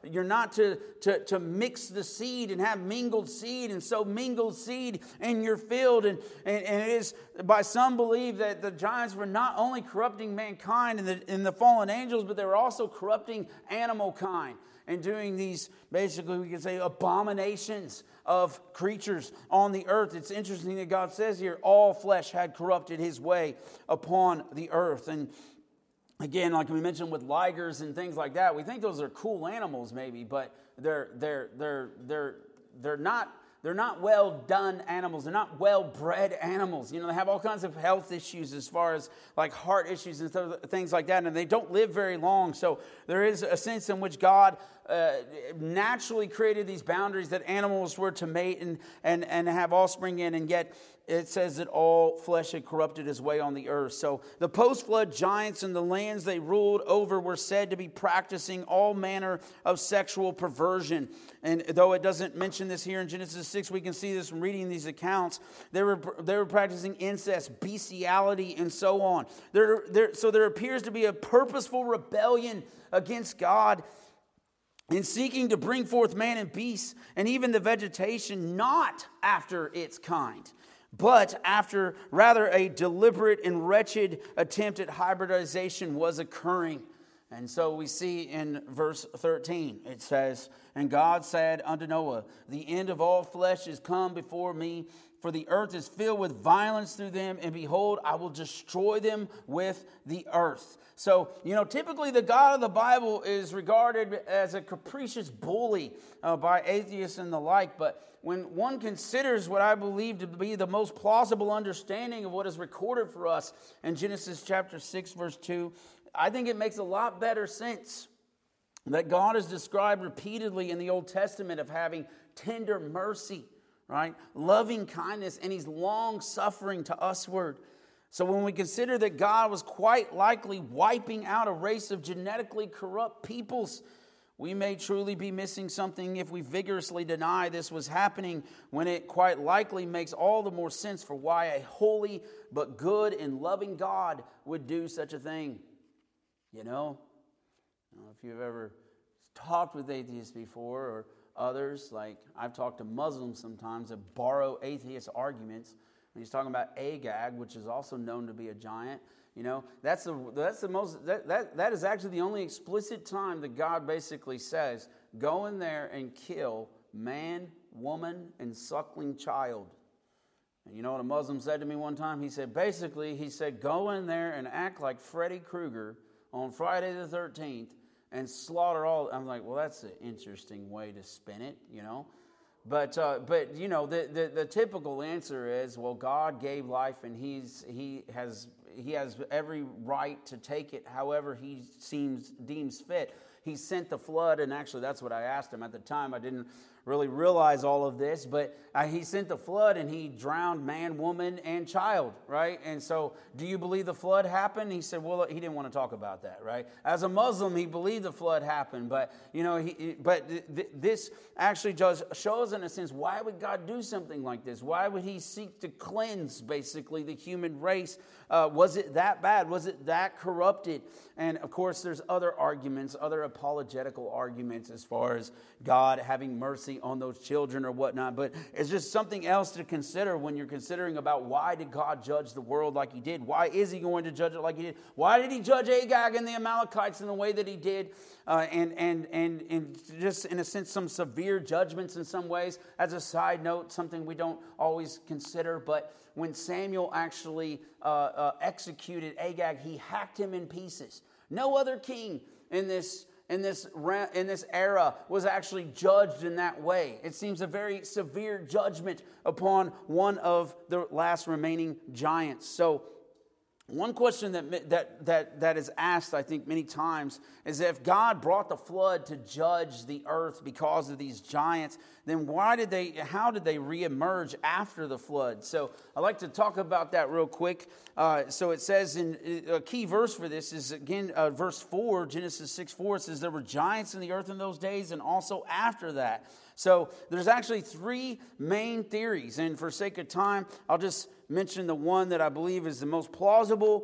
to mix the seed and have mingled seed and sow mingled seed in your field. And it is, by some believe that the giants were not only corrupting mankind and the fallen angels, but they were also corrupting animal kind and doing these, basically we could say, abominations of creatures on the earth. It's interesting that God says here, all flesh had corrupted his way upon the earth. And again, like we mentioned with ligers and things like that, we think those are cool animals maybe, but they're not well done animals. They're not well bred animals. They have all kinds of health issues as far as like heart issues and things like that. And they don't live very long. So there is a sense in which God naturally created these boundaries that animals were to mate and have offspring in. And yet it says that all flesh had corrupted his way on the earth. So the post-flood giants and the lands they ruled over were said to be practicing all manner of sexual perversion. And though it doesn't mention this here in Genesis 6, we can see this from reading these accounts. They were practicing incest, bestiality, and so on. So there appears to be a purposeful rebellion against God in seeking to bring forth man and beast and even the vegetation, not after its kind, but after rather a deliberate and wretched attempt at hybridization was occurring. And so we see in verse 13, it says, and God said unto Noah, the end of all flesh is come before me, for the earth is filled with violence through them, and behold, I will destroy them with the earth. So, typically the God of the Bible is regarded as a capricious bully by atheists and the like. But when one considers what I believe to be the most plausible understanding of what is recorded for us in Genesis chapter 6, verse 2, I think it makes a lot better sense that God is described repeatedly in the Old Testament of having tender mercy, right? Loving kindness, and he's long-suffering to usward. So when we consider that God was quite likely wiping out a race of genetically corrupt peoples, we may truly be missing something if we vigorously deny this was happening, when it quite likely makes all the more sense for why a holy but good and loving God would do such a thing. If you've ever talked with atheists before or others, like I've talked to Muslims sometimes that borrow atheist arguments And he's talking about Agag, which is also known to be a giant. You know, that is actually the only explicit time that God basically says, go in there and kill man, woman, and suckling child. And you know what a Muslim said to me one time? He said, go in there and act like Freddy Krueger on Friday the 13th and slaughter all. I'm like, well, that's an interesting way to spin it, you know. But you know, the typical answer is, well, God gave life, and he has every right to take it however he deems fit. He sent the flood, and actually that's what I asked him at the time. I didn't really realize all of this, but he sent the flood and he drowned man, woman, and child, right? And so, do you believe the flood happened? He said, well, he didn't want to talk about that, right? As a Muslim, he believed the flood happened, but you know, this actually just shows, in a sense, why would God do something like this? Why would he seek to cleanse, basically, the human race? Was it that bad? Was it that corrupted? And of course, there's other arguments, other apologetical arguments as far as God having mercy on those children or whatnot. But it's just something else to consider when you're considering about why did God judge the world like he did? Why is he going to judge it like he did? Why did he judge Agag and the Amalekites in the way that he did? And just in a sense, some severe judgments in some ways. As a side note, something we don't always consider, but when Samuel actually executed Agag, he hacked him in pieces. No other king in this era was actually judged in that way. It seems a very severe judgment upon one of the last remaining giants. So, one question that is asked, I think, many times is if God brought the flood to judge the earth because of these giants, then how did they reemerge after the flood? So I'd like to talk about that real quick. So it says, in a key verse for this is, again, verse 4, Genesis 6:4. It says, there were giants in the earth in those days and also after that. So there's actually three main theories. And for sake of time, I'll just mention the one that I believe is the most plausible,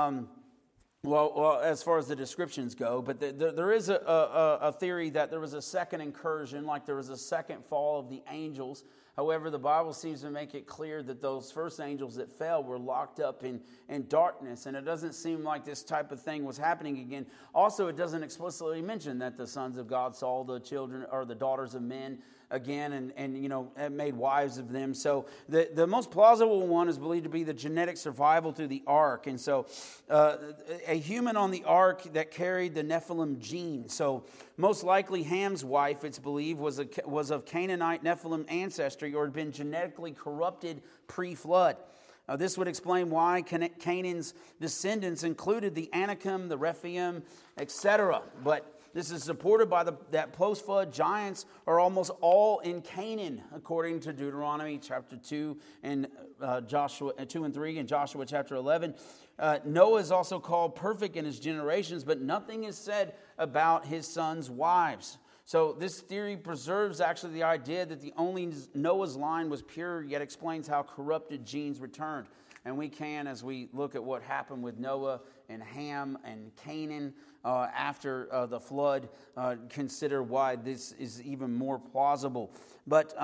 well, as far as the descriptions go. But there is a theory that there was a second incursion, like there was a second fall of the angels. However, the Bible seems to make it clear that those first angels that fell were locked up in darkness. And it doesn't seem like this type of thing was happening again. Also, it doesn't explicitly mention that the sons of God saw the children or the daughters of men again and you know, made wives of them. So the most plausible one is believed to be the genetic survival through the ark. And so a human on the ark that carried the Nephilim gene. So most likely Ham's wife, it's believed, was of Canaanite Nephilim ancestry or had been genetically corrupted pre-flood. This would explain why Canaan's descendants included the Anakim, the Rephaim, etc. But this is supported by that post-flood giants are almost all in Canaan, according to Deuteronomy chapter 2 and Joshua 2 and 3 and Joshua chapter 11. Noah is also called perfect in his generations, but nothing is said about his sons' wives. So this theory preserves actually the idea that the only Noah's line was pure, yet explains how corrupted genes returned. And we can, as we look at what happened with Noah and Ham and Canaan after the flood, consider why this is even more plausible. But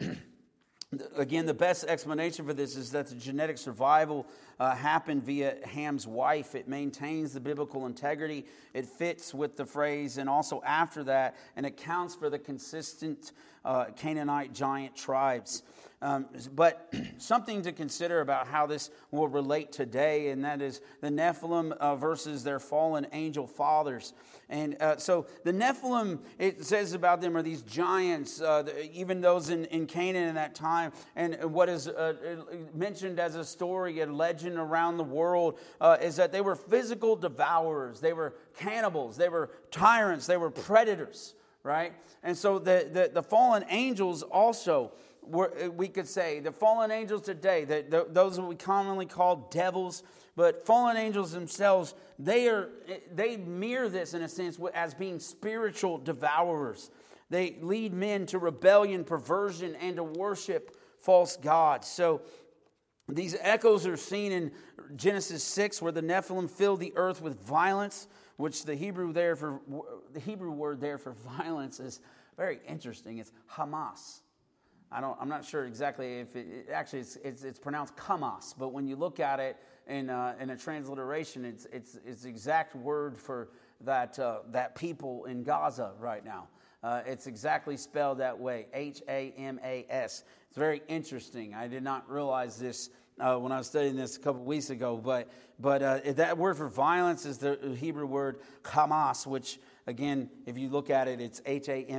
again, the best explanation for this is that the genetic survival happened via Ham's wife. It maintains the biblical integrity. It fits with the phrase, and also after that, and accounts for the consistent Canaanite giant tribes. But something to consider about how this will relate today, and that is the Nephilim versus their fallen angel fathers. And so the Nephilim, it says about them, are these giants, even those in Canaan in that time. And what is mentioned as a story, a legend around the world, is that they were physical devourers. They were cannibals. They were tyrants. They were predators, right? And so the fallen angels also, we could say, the fallen angels today, those we commonly call devils, but fallen angels themselves, they mirror this in a sense as being spiritual devourers. They lead men to rebellion, perversion, and to worship false gods. So these echoes are seen in Genesis 6, where the Nephilim filled the earth with violence, which the Hebrew word there for violence is very interesting. It's Hamas. I'm not sure exactly if actually it's pronounced Hamas, but when you look at it in a transliteration, it's the exact word for that people in Gaza right now. It's exactly spelled that way, Hamas. It's very interesting. I did not realize this when I was studying this a couple weeks ago, but that word for violence is the Hebrew word Hamas, which again, if you look at it, it's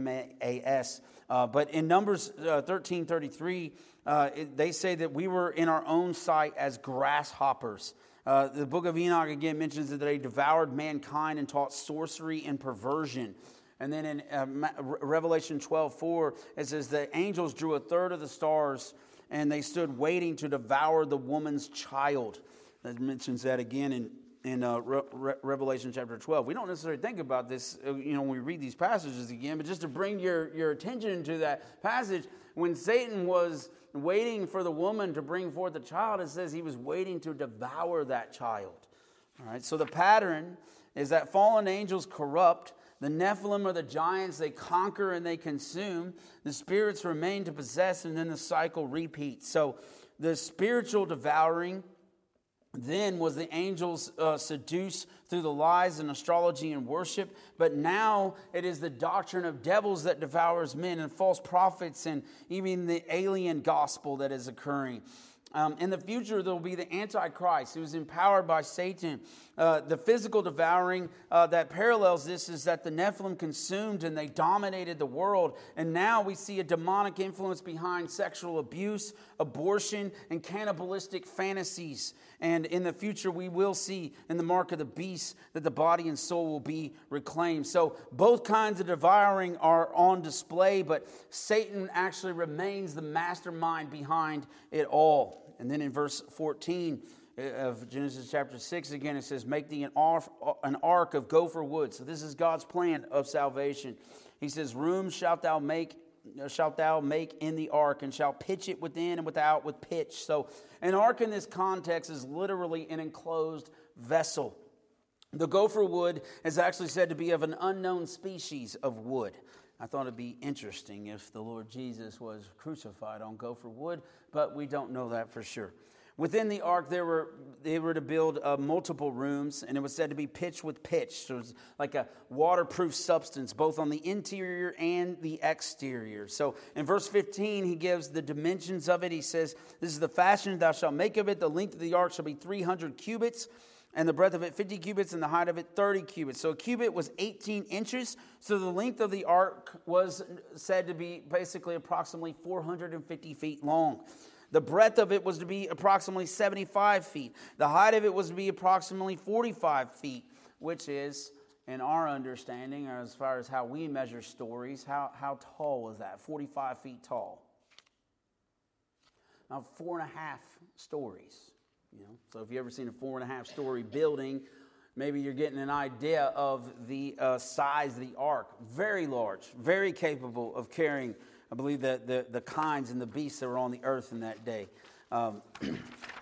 Hamas. But in Numbers 13:33, they say that we were in our own sight as grasshoppers. The book of Enoch again mentions that they devoured mankind and taught sorcery and perversion. And then in Revelation 12:4, it says the angels drew a third of the stars and they stood waiting to devour the woman's child. That mentions that again in Revelation chapter 12. We don't necessarily think about this, when we read these passages again, but just to bring your attention to that passage, when Satan was waiting for the woman to bring forth the child, it says he was waiting to devour that child. All right, so the pattern is that fallen angels corrupt. The Nephilim are the giants, they conquer and they consume. The spirits remain to possess, and then the cycle repeats. So the spiritual devouring then was the angels seduced through the lies and astrology and worship. But now it is the doctrine of devils that devours men and false prophets and even the alien gospel that is occurring. In the future, there will be the Antichrist who is empowered by Satan. The physical devouring that parallels this is that the Nephilim consumed and they dominated the world. And now we see a demonic influence behind sexual abuse, abortion, and cannibalistic fantasies. And in the future, we will see in the mark of the beast that the body and soul will be reclaimed. So both kinds of devouring are on display, but Satan actually remains the mastermind behind it all. And then in verse 14 of Genesis chapter 6, again, it says, make thee an ark of gopher wood. So this is God's plan of salvation. He says, rooms shalt thou make in the ark, and shalt pitch it within and without with pitch. So an ark in this context is literally an enclosed vessel. The gopher wood is actually said to be of an unknown species of wood. I thought it'd be interesting if the Lord Jesus was crucified on gopher wood, but we don't know that for sure. Within the ark, they were to build multiple rooms, and it was said to be pitched with pitch. So it was like a waterproof substance, both on the interior and the exterior. So in verse 15, he gives the dimensions of it. He says, this is the fashion thou shalt make of it. The length of the ark shall be 300 cubits, and the breadth of it 50 cubits, and the height of it 30 cubits. So a cubit was 18 inches. So the length of the ark was said to be basically approximately 450 feet long. The breadth of it was to be approximately 75 feet. The height of it was to be approximately 45 feet, which is, in our understanding, or as far as how we measure stories, how tall was that? 45 feet tall. Now, 4.5 stories. So if you've ever seen a 4.5 story building, maybe you're getting an idea of the size of the ark. Very large, very capable of carrying, I believe, the kinds and the beasts that were on the earth in that day. Praise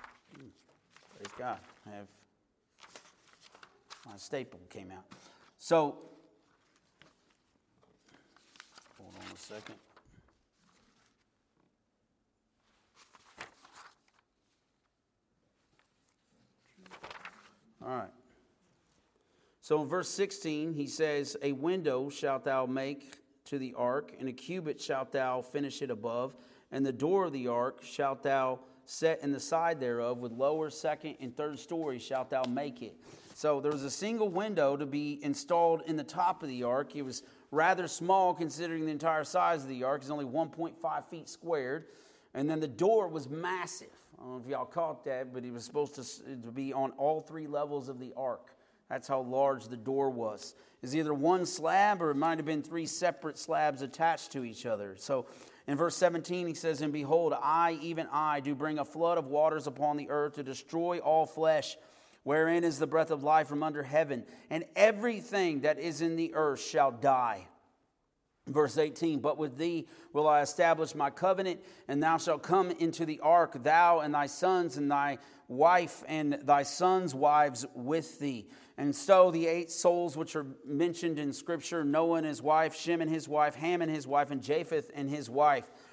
God. My staple came out. So, hold on a second. All right. So in verse 16, he says, a window shalt thou make to the ark, and a cubit shalt thou finish it above, and the door of the ark shalt thou set in the side thereof, with lower, second, and third stories shalt thou make it. So there was a single window to be installed in the top of the ark. It was rather small considering the entire size of the ark. It's only 1.5 feet squared. And then the door was massive. I don't know if y'all caught that, but it was supposed to be on all 3 levels of the ark. That's how large the door was. It's either one slab or it might have been 3 separate slabs attached to each other. So in verse 17 he says, and behold, I, even I, do bring a flood of waters upon the earth to destroy all flesh, wherein is the breath of life from under heaven. And everything that is in the earth shall die. Verse 18, but with thee will I establish my covenant, and thou shalt come into the ark, thou and thy sons and thy wife and thy sons' wives with thee. And so the 8 souls which are mentioned in Scripture, Noah and his wife, Shem and his wife, Ham and his wife, and Japheth and his wife,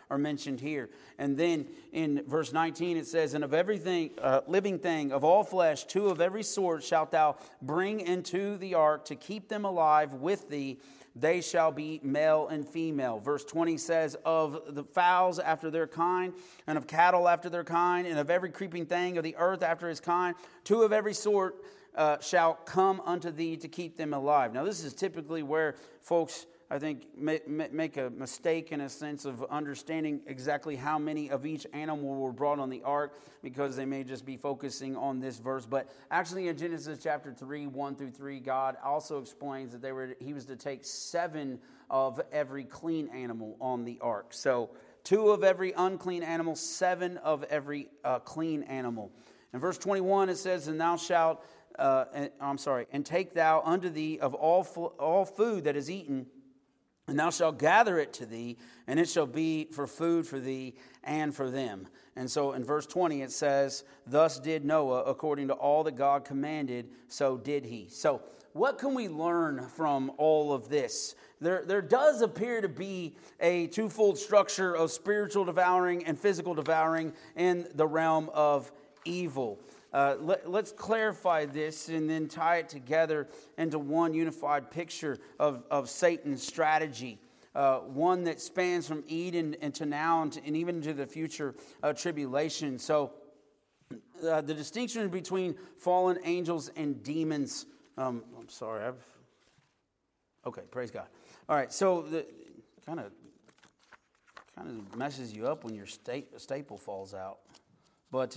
are mentioned here. And then in verse 19 it says, "And of everything living thing of all flesh, 2 of every sort shalt thou bring into the ark to keep them alive with thee. They shall be male and female." Verse 20 says, "Of the fowls after their kind, and of cattle after their kind, and of every creeping thing of the earth after his kind, 2 of every sort shall come unto thee to keep them alive." Now this is typically where folks, I think, make a mistake in a sense of understanding exactly how many of each animal were brought on the ark, because they may just be focusing on this verse. But actually in Genesis chapter 3, 1 through 3, God also explains that he was to take 7 of every clean animal on the ark. So 2 of every unclean animal, 7 of every clean animal. In verse 21 it says, "And thou shalt, and take thou unto thee of all food that is eaten, and thou shalt gather it to thee, and it shall be for food for thee and for them." And so in verse 20 it says, "Thus did Noah, according to all that God commanded, so did he." So what can we learn from all of this? There does appear to be a twofold structure of spiritual devouring and physical devouring in the realm of evil. Let's clarify this and then tie it together into one unified picture of Satan's strategy. One that spans from Eden into now and even into the future tribulation. So the distinction between fallen angels and demons. I'm sorry. Okay, praise God. All right, so the kind of messes you up when your staple falls out. But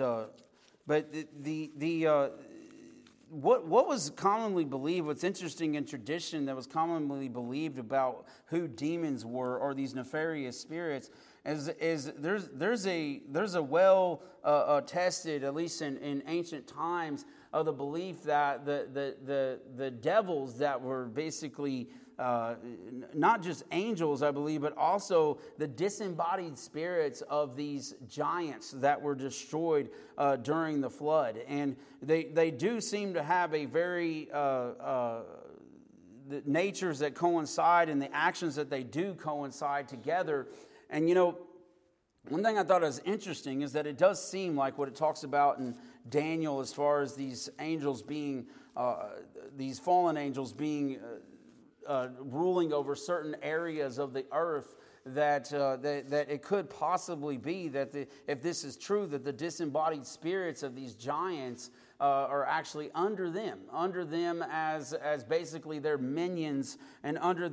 what was commonly believed, what's interesting in tradition that was commonly believed about who demons were, or these nefarious spirits, is there's a well tested, at least in ancient times, of the belief that the devils that were basically not just angels, I believe, but also the disembodied spirits of these giants that were destroyed during the flood. And they do seem to have a very the natures that coincide and the actions that they do coincide together. And one thing I thought was interesting is that it does seem like what it talks about in Daniel as far as these angels being, these fallen angels being ruling over certain areas of the earth, that it could possibly be that if this is true, that the disembodied spirits of these giants are actually under them as basically their minions, and under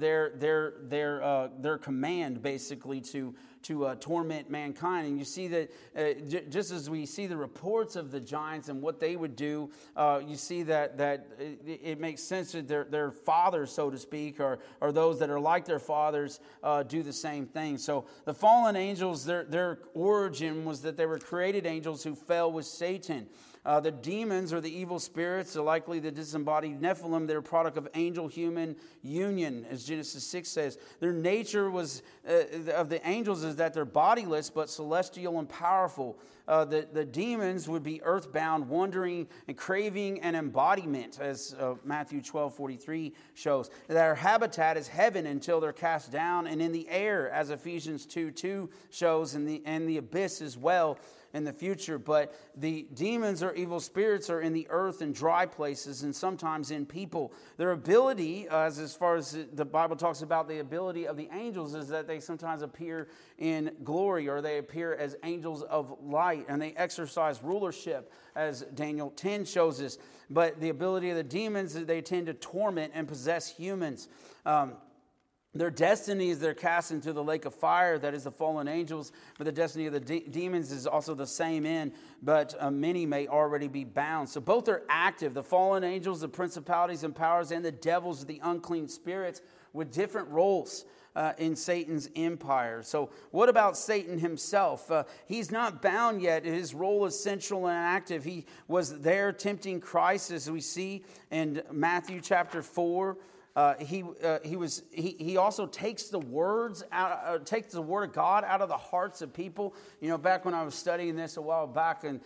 their command, basically to torment mankind. And you see that just as we see the reports of the giants and what they would do, you see that it makes sense that their fathers, so to speak, or those that are like their fathers, do the same thing. So the fallen angels, their origin was that they were created angels who fell with Satan. The demons, or the evil spirits, are likely the disembodied Nephilim. They're a product of angel-human union, as Genesis 6 says. Their nature was of the angels is that they're bodiless but celestial and powerful. The demons would be earthbound, wandering and craving an embodiment, as Matthew 12:43 shows. Their habitat is heaven until they're cast down, and in the air, as Ephesians 2:2 shows, and the abyss as well in the future. But the demons or evil spirits are in the earth and dry places, and sometimes in people. Their ability, as far as the Bible talks about the ability of the angels, is that they sometimes appear in glory, or they appear as angels of light, and they exercise rulership, as Daniel 10 shows us. But the ability of the demons is they tend to torment and possess humans. Their destiny is they're cast into the lake of fire, that is the fallen angels. But the destiny of the demons is also the same end, but many may already be bound. So both are active. The fallen angels, the principalities and powers, and the devils, the unclean spirits, with different roles in Satan's empire. So what about Satan himself? He's not bound yet. His role is central and active. He was there tempting Christ, as we see in Matthew chapter 4. He also takes the words out, takes the word of God out of the hearts of people. You know, back when I was studying this a while back in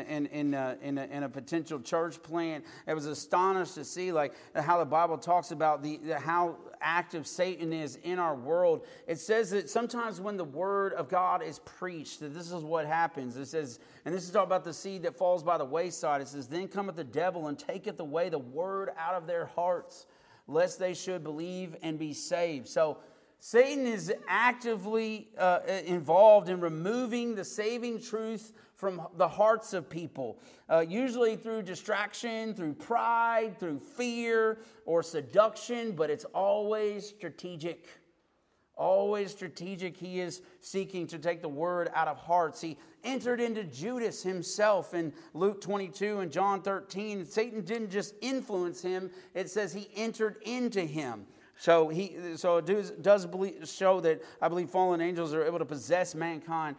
a potential church plant, I was astonished to see like how the Bible talks about how active Satan is in our world. It says that sometimes when the word of God is preached, that this is what happens. It says, and this is all about the seed that falls by the wayside. It says, then cometh the devil and taketh away the word out of their hearts, lest they should believe and be saved. So Satan is actively involved in removing the saving truth from the hearts of people, usually through distraction, through pride, through fear, or seduction, but it's always strategic. Always strategic. He is seeking to take the word out of hearts. He entered into Judas himself in Luke 22 and John 13. Satan didn't just influence him. It says he entered into him. So it does show that I believe fallen angels are able to possess mankind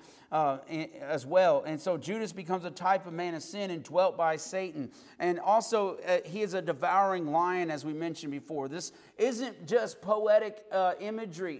as well. And so Judas becomes a type of man of sin and dwelt by Satan. And also he is a devouring lion, as we mentioned before. This isn't just poetic imagery.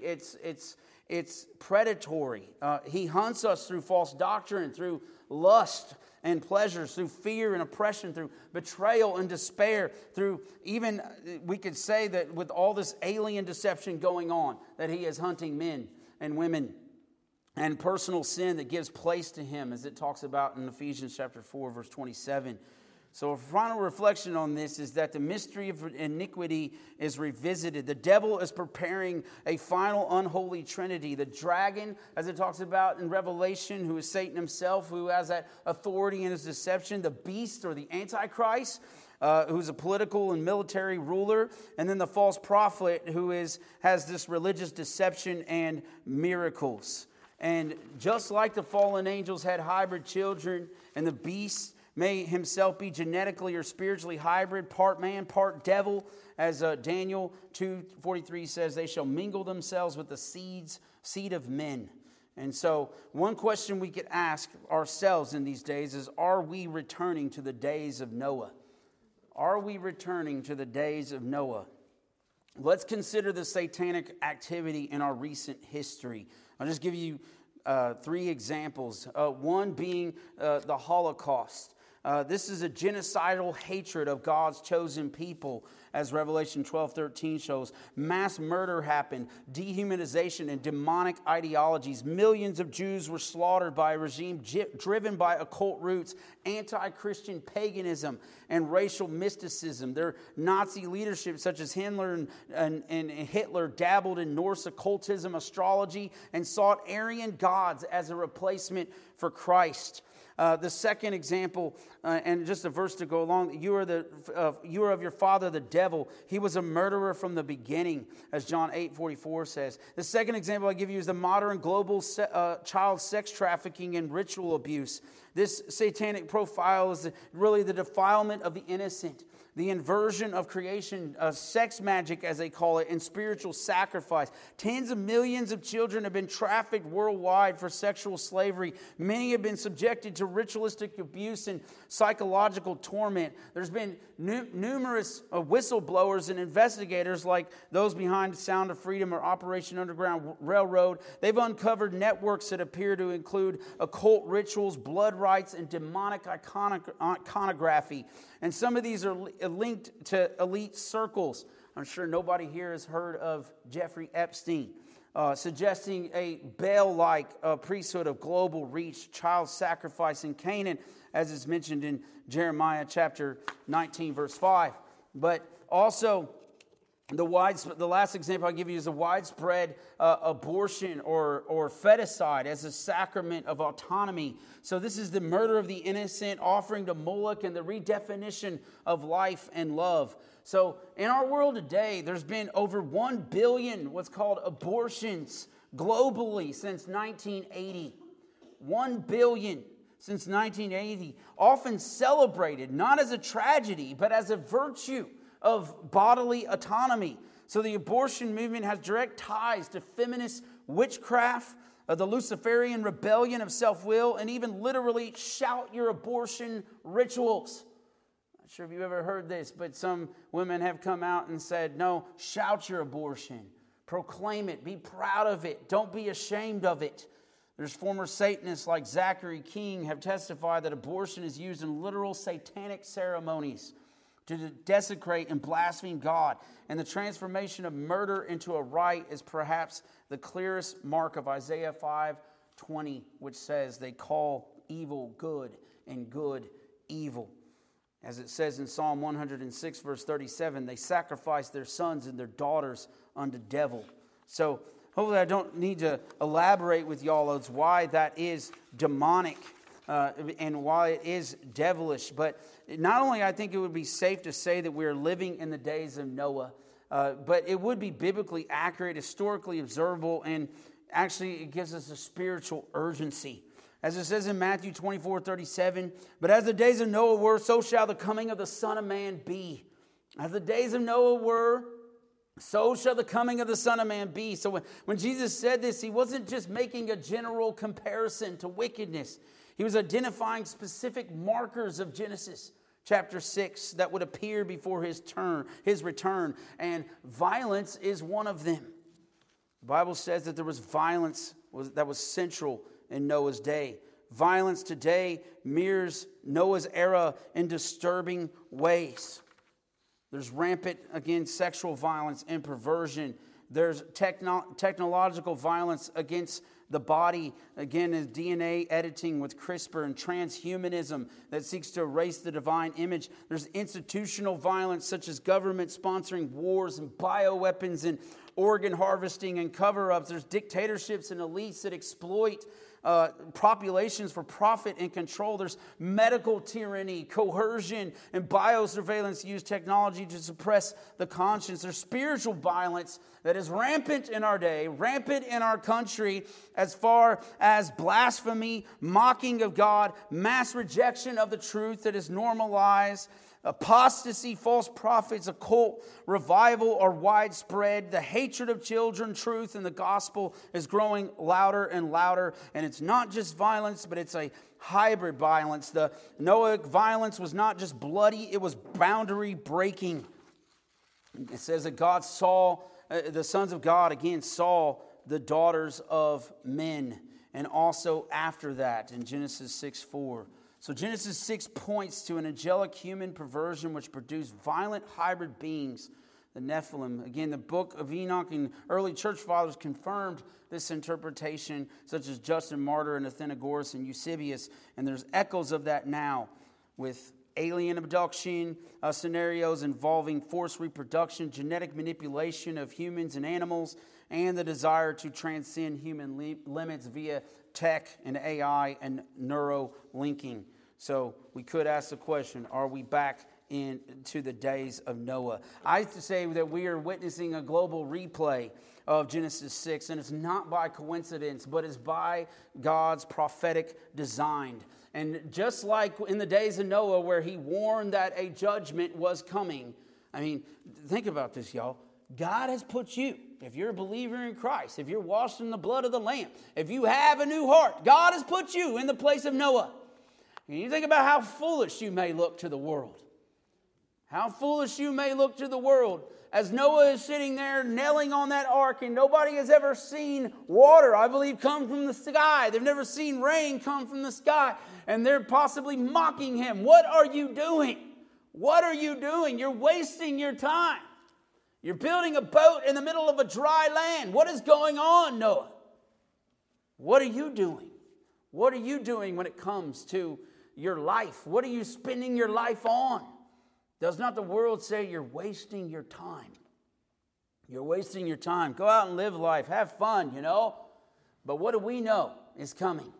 It's predatory. He hunts us through false doctrine, through lust and pleasures, through fear and oppression, through betrayal and despair, through even, we could say that with all this alien deception going on, that he is hunting men and women, and personal sin that gives place to him, as it talks about in Ephesians chapter 4, verse 27. So a final reflection on this is that the mystery of iniquity is revisited. The devil is preparing a final unholy trinity. The dragon, as it talks about in Revelation, who is Satan himself, who has that authority in his deception. The beast, or the Antichrist, who's a political and military ruler. And then the false prophet, who has this religious deception and miracles. And just like the fallen angels had hybrid children, and the beast may himself be genetically or spiritually hybrid, part man, part devil, as Daniel 2:43 says, they shall mingle themselves with the seed of men. And so one question we could ask ourselves in these days is, are we returning to the days of Noah? Are we returning to the days of Noah? Let's consider the satanic activity in our recent history. I'll just give you 3 examples. One being the Holocaust. This is a genocidal hatred of God's chosen people, as Revelation 12:13 shows. Mass murder happened, dehumanization and demonic ideologies. Millions of Jews were slaughtered by a regime driven by occult roots, anti-Christian paganism, and racial mysticism. Their Nazi leadership, such as Himmler and Hitler, dabbled in Norse occultism, astrology, and sought Aryan gods as a replacement for Christ. The second example, and just a verse to go along, you are of your father the devil. He was a murderer from the beginning, as John 8:44 says. The second example I give you is the modern global child sex trafficking and ritual abuse. This satanic profile is really the defilement of the innocent, the inversion of creation, sex magic, as they call it, and spiritual sacrifice. Tens of millions of children have been trafficked worldwide for sexual slavery. Many have been subjected to ritualistic abuse and psychological torment. There's been numerous whistleblowers and investigators, like those behind Sound of Freedom or Operation Underground Railroad. They've uncovered networks that appear to include occult rituals, blood rites, and demonic iconography. And some of these are linked to elite circles. I'm sure nobody here has heard of Jeffrey Epstein, suggesting a Baal-like priesthood of global reach, child sacrifice in Canaan, as is mentioned in Jeremiah chapter 19, verse 5. But also, the last example I'll give you is a widespread abortion or feticide as a sacrament of autonomy. So this is the murder of the innocent, offering to Moloch, and the redefinition of life and love. So in our world today, there's been over 1 billion what's called abortions globally since 1980. 1 billion since 1980, often celebrated not as a tragedy, but as a virtue of bodily autonomy. So the abortion movement has direct ties to feminist witchcraft, the Luciferian rebellion of self-will, and even literally shout your abortion rituals. Not sure if you've ever heard this, but some women have come out and said, no, shout your abortion. Proclaim it. Be proud of it. Don't be ashamed of it. There's former Satanists like Zachary King have testified that abortion is used in literal satanic ceremonies to desecrate and blaspheme God. And the transformation of murder into a right is perhaps the clearest mark of Isaiah 5:20, which says they call evil good and good evil. As it says in Psalm 106, verse 37, they sacrifice their sons and their daughters unto devil. So hopefully I don't need to elaborate with y'all as why that is demonic and why it is devilish. But not only I think it would be safe to say that we're living in the days of Noah, but it would be biblically accurate, historically observable, and actually it gives us a spiritual urgency. As it says in Matthew 24:37, but as the days of Noah were, so shall the coming of the Son of Man be. As the days of Noah were, so shall the coming of the Son of Man be. So when Jesus said this, he wasn't just making a general comparison to wickedness. He was identifying specific markers of Genesis chapter 6 that would appear before his return. And violence is one of them. The Bible says that there was violence that was central in Noah's day. Violence today mirrors Noah's era in disturbing ways. There's rampant, again, sexual violence and perversion. There's technological violence against the body. Again, is DNA editing with CRISPR and transhumanism that seeks to erase the divine image. There's institutional violence such as government sponsoring wars and bioweapons and organ harvesting and cover-ups. There's dictatorships and elites that exploit populations for profit and control. There's medical tyranny, coercion, and biosurveillance use technology to suppress the conscience. There's spiritual violence that is rampant in our day, rampant in our country, as far as blasphemy, mocking of God, mass rejection of the truth that is normalized. Apostasy, false prophets, occult revival are widespread. The hatred of children, truth, and the gospel is growing louder and louder. And it's not just violence, but it's a hybrid violence. The Noahic violence was not just bloody, it was boundary breaking. It says that God saw, the sons of God again saw the daughters of men. And also after that in Genesis 6:4. So Genesis 6 points to an angelic human perversion which produced violent hybrid beings, the Nephilim. Again, the book of Enoch and early church fathers confirmed this interpretation, such as Justin Martyr and Athenagoras and Eusebius. And there's echoes of that now with alien abduction scenarios involving forced reproduction, genetic manipulation of humans and animals, and the desire to transcend human limits via tech and AI and neuro-linking. So we could ask the question, are we back into the days of Noah? I have to say that we are witnessing a global replay of Genesis 6, and it's not by coincidence, but it's by God's prophetic design. And just like in the days of Noah, where he warned that a judgment was coming, I mean, think about this, y'all. God has put you, if you're a believer in Christ, if you're washed in the blood of the Lamb, if you have a new heart, God has put you in the place of Noah. And you think about how foolish you may look to the world. How foolish you may look to the world as Noah is sitting there nailing on that ark, and nobody has ever seen water, I believe, come from the sky. They've never seen rain come from the sky, and they're possibly mocking him. What are you doing? What are you doing? You're wasting your time. You're building a boat in the middle of a dry land. What is going on, Noah? What are you doing? What are you doing when it comes to your life? What are you spending your life on? Does not the world say you're wasting your time? You're wasting your time. Go out and live life. Have fun, you know. But what do we know is coming?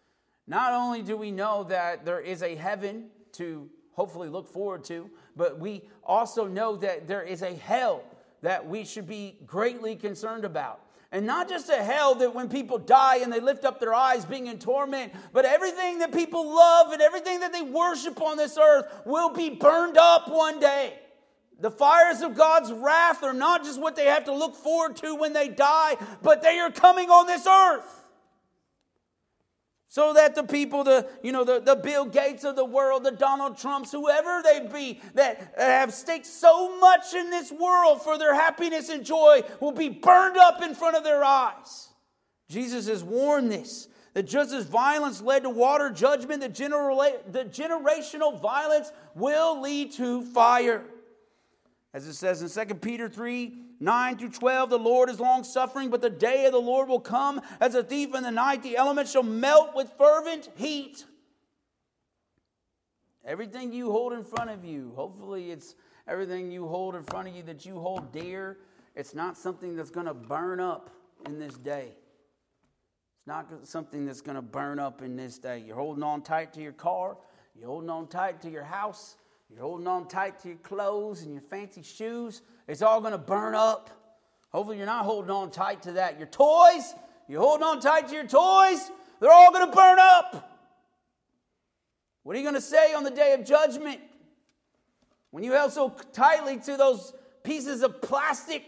Not only do we know that there is a heaven to hopefully look forward to, but we also know that there is a hell that we should be greatly concerned about. And not just a hell that when people die and they lift up their eyes being in torment, but everything that people love and everything that they worship on this earth will be burned up one day. The fires of God's wrath are not just what they have to look forward to when they die, but they are coming on this earth. So that the people, the Bill Gates of the world, the Donald Trumps, whoever they be, that have staked so much in this world for their happiness and joy will be burned up in front of their eyes. Jesus has warned this, that just as violence led to water judgment, the generational violence will lead to fire. As it says in 2 Peter 3:9-12, the Lord is long-suffering, but the day of the Lord will come as a thief in the night. The elements shall melt with fervent heat. Everything you hold in front of you, hopefully it's everything you hold in front of you that you hold dear. It's not something that's going to burn up in this day. It's not something that's going to burn up in this day. You're holding on tight to your car. You're holding on tight to your house. You're holding on tight to your clothes and your fancy shoes. It's all going to burn up. Hopefully you're not holding on tight to that. Your toys, you're holding on tight to your toys. They're all going to burn up. What are you going to say on the day of judgment? When you held so tightly to those pieces of plastic.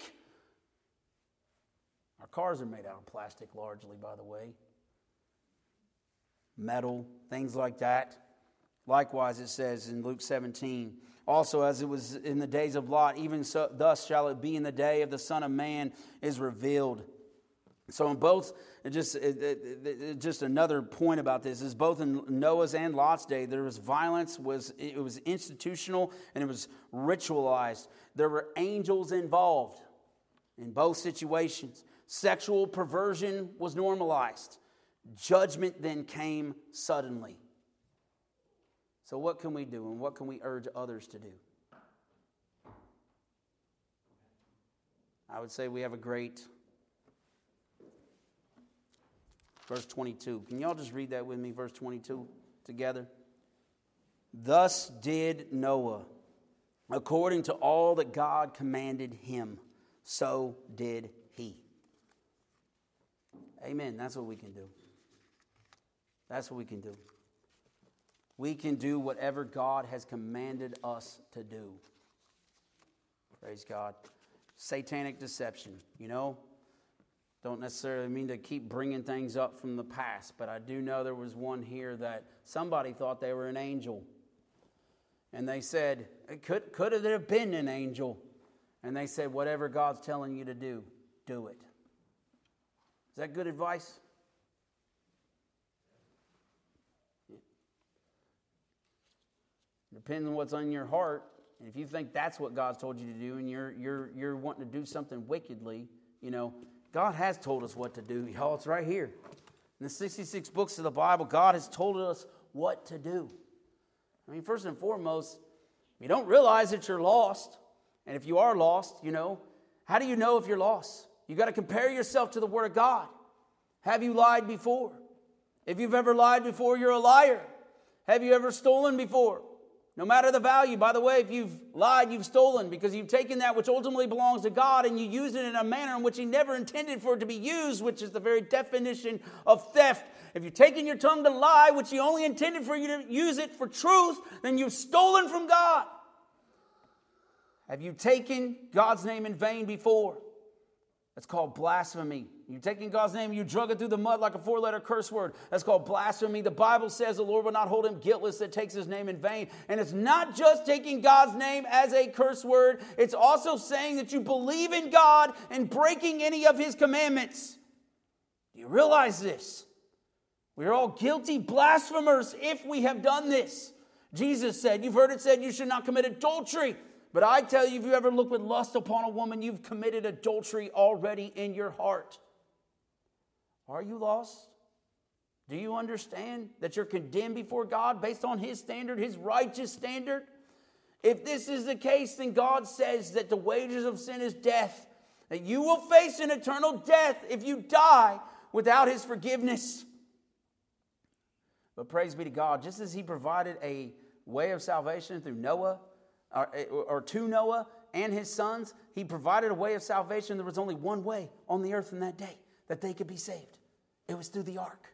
Our cars are made out of plastic largely, by the way. Metal, things like that. Likewise, it says in Luke 17, also as it was in the days of Lot, even so, thus shall it be in the day of the Son of Man is revealed. So in both, just another point about this is both in Noah's and Lot's day, there was violence, it was institutional and it was ritualized. There were angels involved in both situations. Sexual perversion was normalized. Judgment then came suddenly. So what can we do and what can we urge others to do? I would say we have a great verse 22. Can y'all just read that with me, verse 22 together? Thus did Noah, according to all that God commanded him, so did he. Amen. That's what we can do. That's what we can do. We can do whatever God has commanded us to do. Praise God. Satanic deception, Don't necessarily mean to keep bringing things up from the past, but I do know there was one here that somebody thought they were an angel. And they said, could it have been an angel? And they said, whatever God's telling you to do, do it. Is that good advice? Depends on what's on your heart. And if you think that's what God's told you to do and you're wanting to do something wickedly, God has told us what to do, y'all. It's right here. In the 66 books of the Bible, God has told us what to do. I mean, first and foremost, you don't realize that you're lost. And if you are lost, how do you know if you're lost? You got to compare yourself to the Word of God. Have you lied before? If you've ever lied before, you're a liar. Have you ever stolen before? No matter the value. By the way, if you've lied, you've stolen because you've taken that which ultimately belongs to God and you use it in a manner in which He never intended for it to be used, which is the very definition of theft. If you've taken your tongue to lie, which He only intended for you to use it for truth, then you've stolen from God. Have you taken God's name in vain before? That's called blasphemy. You're taking God's name and you drug it through the mud like a 4-letter curse word. That's called blasphemy. The Bible says the Lord will not hold him guiltless that takes His name in vain. And it's not just taking God's name as a curse word. It's also saying that you believe in God and breaking any of His commandments. Do you realize this? We are all guilty blasphemers if we have done this. Jesus said, you've heard it said, you should not commit adultery. But I tell you, if you ever look with lust upon a woman, you've committed adultery already in your heart. Are you lost? Do you understand that you're condemned before God based on His standard, His righteous standard? If this is the case, then God says that the wages of sin is death, that you will face an eternal death if you die without His forgiveness. But praise be to God, just as He provided a way of salvation through Noah, or to Noah and his sons, He provided a way of salvation. There was only one way on the earth in that day that they could be saved. It was through the ark.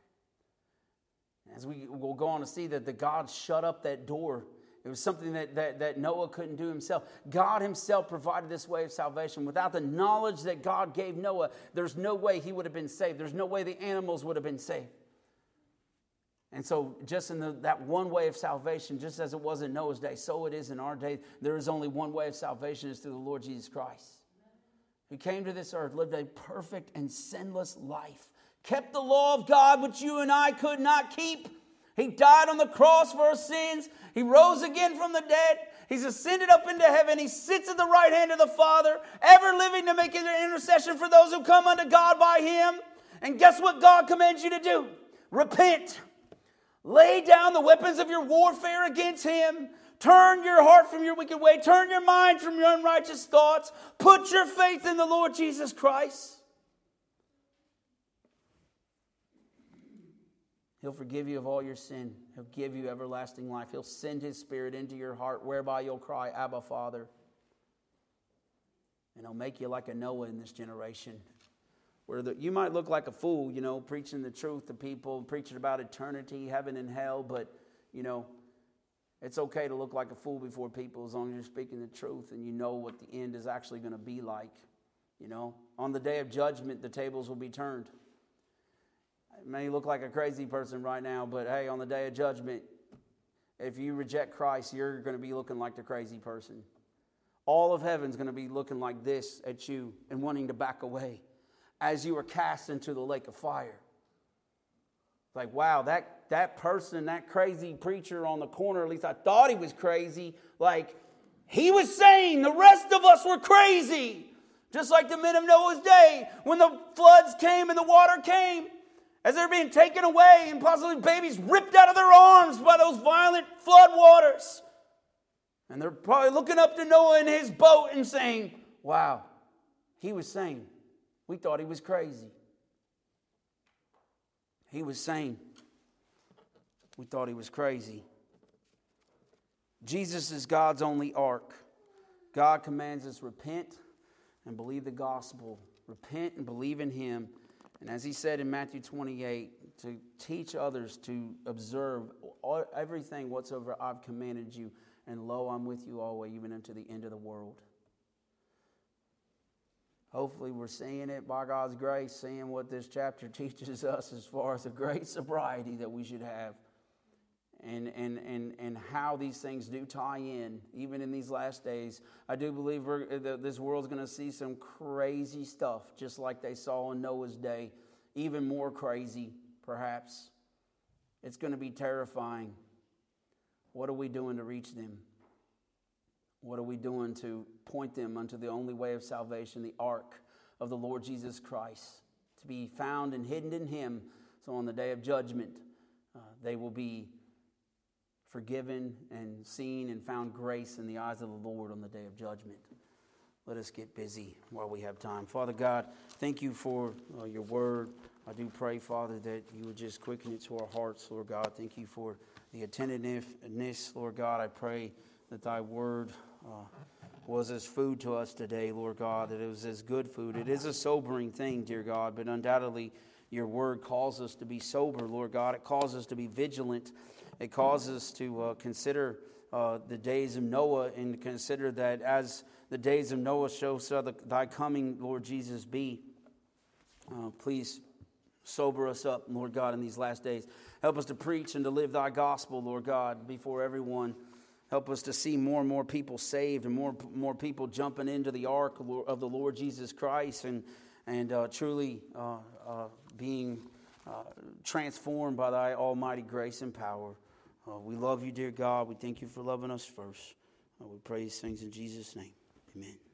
As we will go on to see that the God shut up that door. It was something that Noah couldn't do himself. God Himself provided this way of salvation. Without the knowledge that God gave Noah, there's no way he would have been saved. There's no way the animals would have been saved. And so just in that one way of salvation, just as it was in Noah's day, so it is in our day. There is only one way of salvation, is through the Lord Jesus Christ, who came to this earth, lived a perfect and sinless life, kept the law of God, which you and I could not keep. He died on the cross for our sins. He rose again from the dead. He's ascended up into heaven. He sits at the right hand of the Father, ever living to make an intercession for those who come unto God by Him. And guess what God commands you to do? Repent. Lay down the weapons of your warfare against Him. Turn your heart from your wicked way. Turn your mind from your unrighteous thoughts. Put your faith in the Lord Jesus Christ. He'll forgive you of all your sin. He'll give you everlasting life. He'll send His Spirit into your heart, whereby you'll cry, Abba, Father. And He'll make you like a Noah in this generation, where you might look like a fool, preaching the truth to people, preaching about eternity, heaven and hell, but, it's okay to look like a fool before people as long as you're speaking the truth and you know what the end is actually going to be like. On the day of judgment, the tables will be turned. It may look like a crazy person right now, but hey, on the day of judgment, if you reject Christ, you're going to be looking like the crazy person. All of heaven's going to be looking like this at you and wanting to back away as you are cast into the lake of fire. Like, wow, that person, that crazy preacher on the corner, at least I thought he was crazy. Like, he was saying the rest of us were crazy. Just like the men of Noah's day, when the floods came and the water came, as they're being taken away and possibly babies ripped out of their arms by those violent flood waters. And they're probably looking up to Noah in his boat and saying, wow, he was sane. We thought he was crazy. He was sane. We thought he was crazy. Jesus is God's only ark. God commands us, repent and believe the gospel. Repent and believe in Him. And as He said in Matthew 28, to teach others to observe everything whatsoever I've commanded you. And lo, I'm with you always, even unto the end of the world. Hopefully we're seeing it by God's grace, seeing what this chapter teaches us as far as the great sobriety that we should have. And how these things do tie in, even in these last days. I do believe this world's going to see some crazy stuff, just like they saw in Noah's day. Even more crazy, perhaps. It's going to be terrifying. What are we doing to reach them? What are we doing to point them unto the only way of salvation, the ark of the Lord Jesus Christ, to be found and hidden in Him, so on the day of judgment they will be forgiven and seen and found grace in the eyes of the Lord on the day of judgment. Let us get busy while we have time. Father God, thank you for your word. I do pray, Father, that you would just quicken it to our hearts, Lord God. Thank you for the attentiveness, Lord God. I pray that thy word was as food to us today, Lord God, that it was as good food. It is a sobering thing, dear God, but undoubtedly your word calls us to be sober, Lord God. It calls us to be vigilant. It calls us to consider the days of Noah, and consider that as the days of Noah show, so thy coming, Lord Jesus, be. Please sober us up, Lord God, in these last days. Help us to preach and to live thy gospel, Lord God, before everyone. Help us to see more and more people saved and more people jumping into the ark of the Lord Jesus Christ and truly being transformed by thy almighty grace and power. We love you, dear God. We thank you for loving us first. We pray these things in Jesus' name. Amen.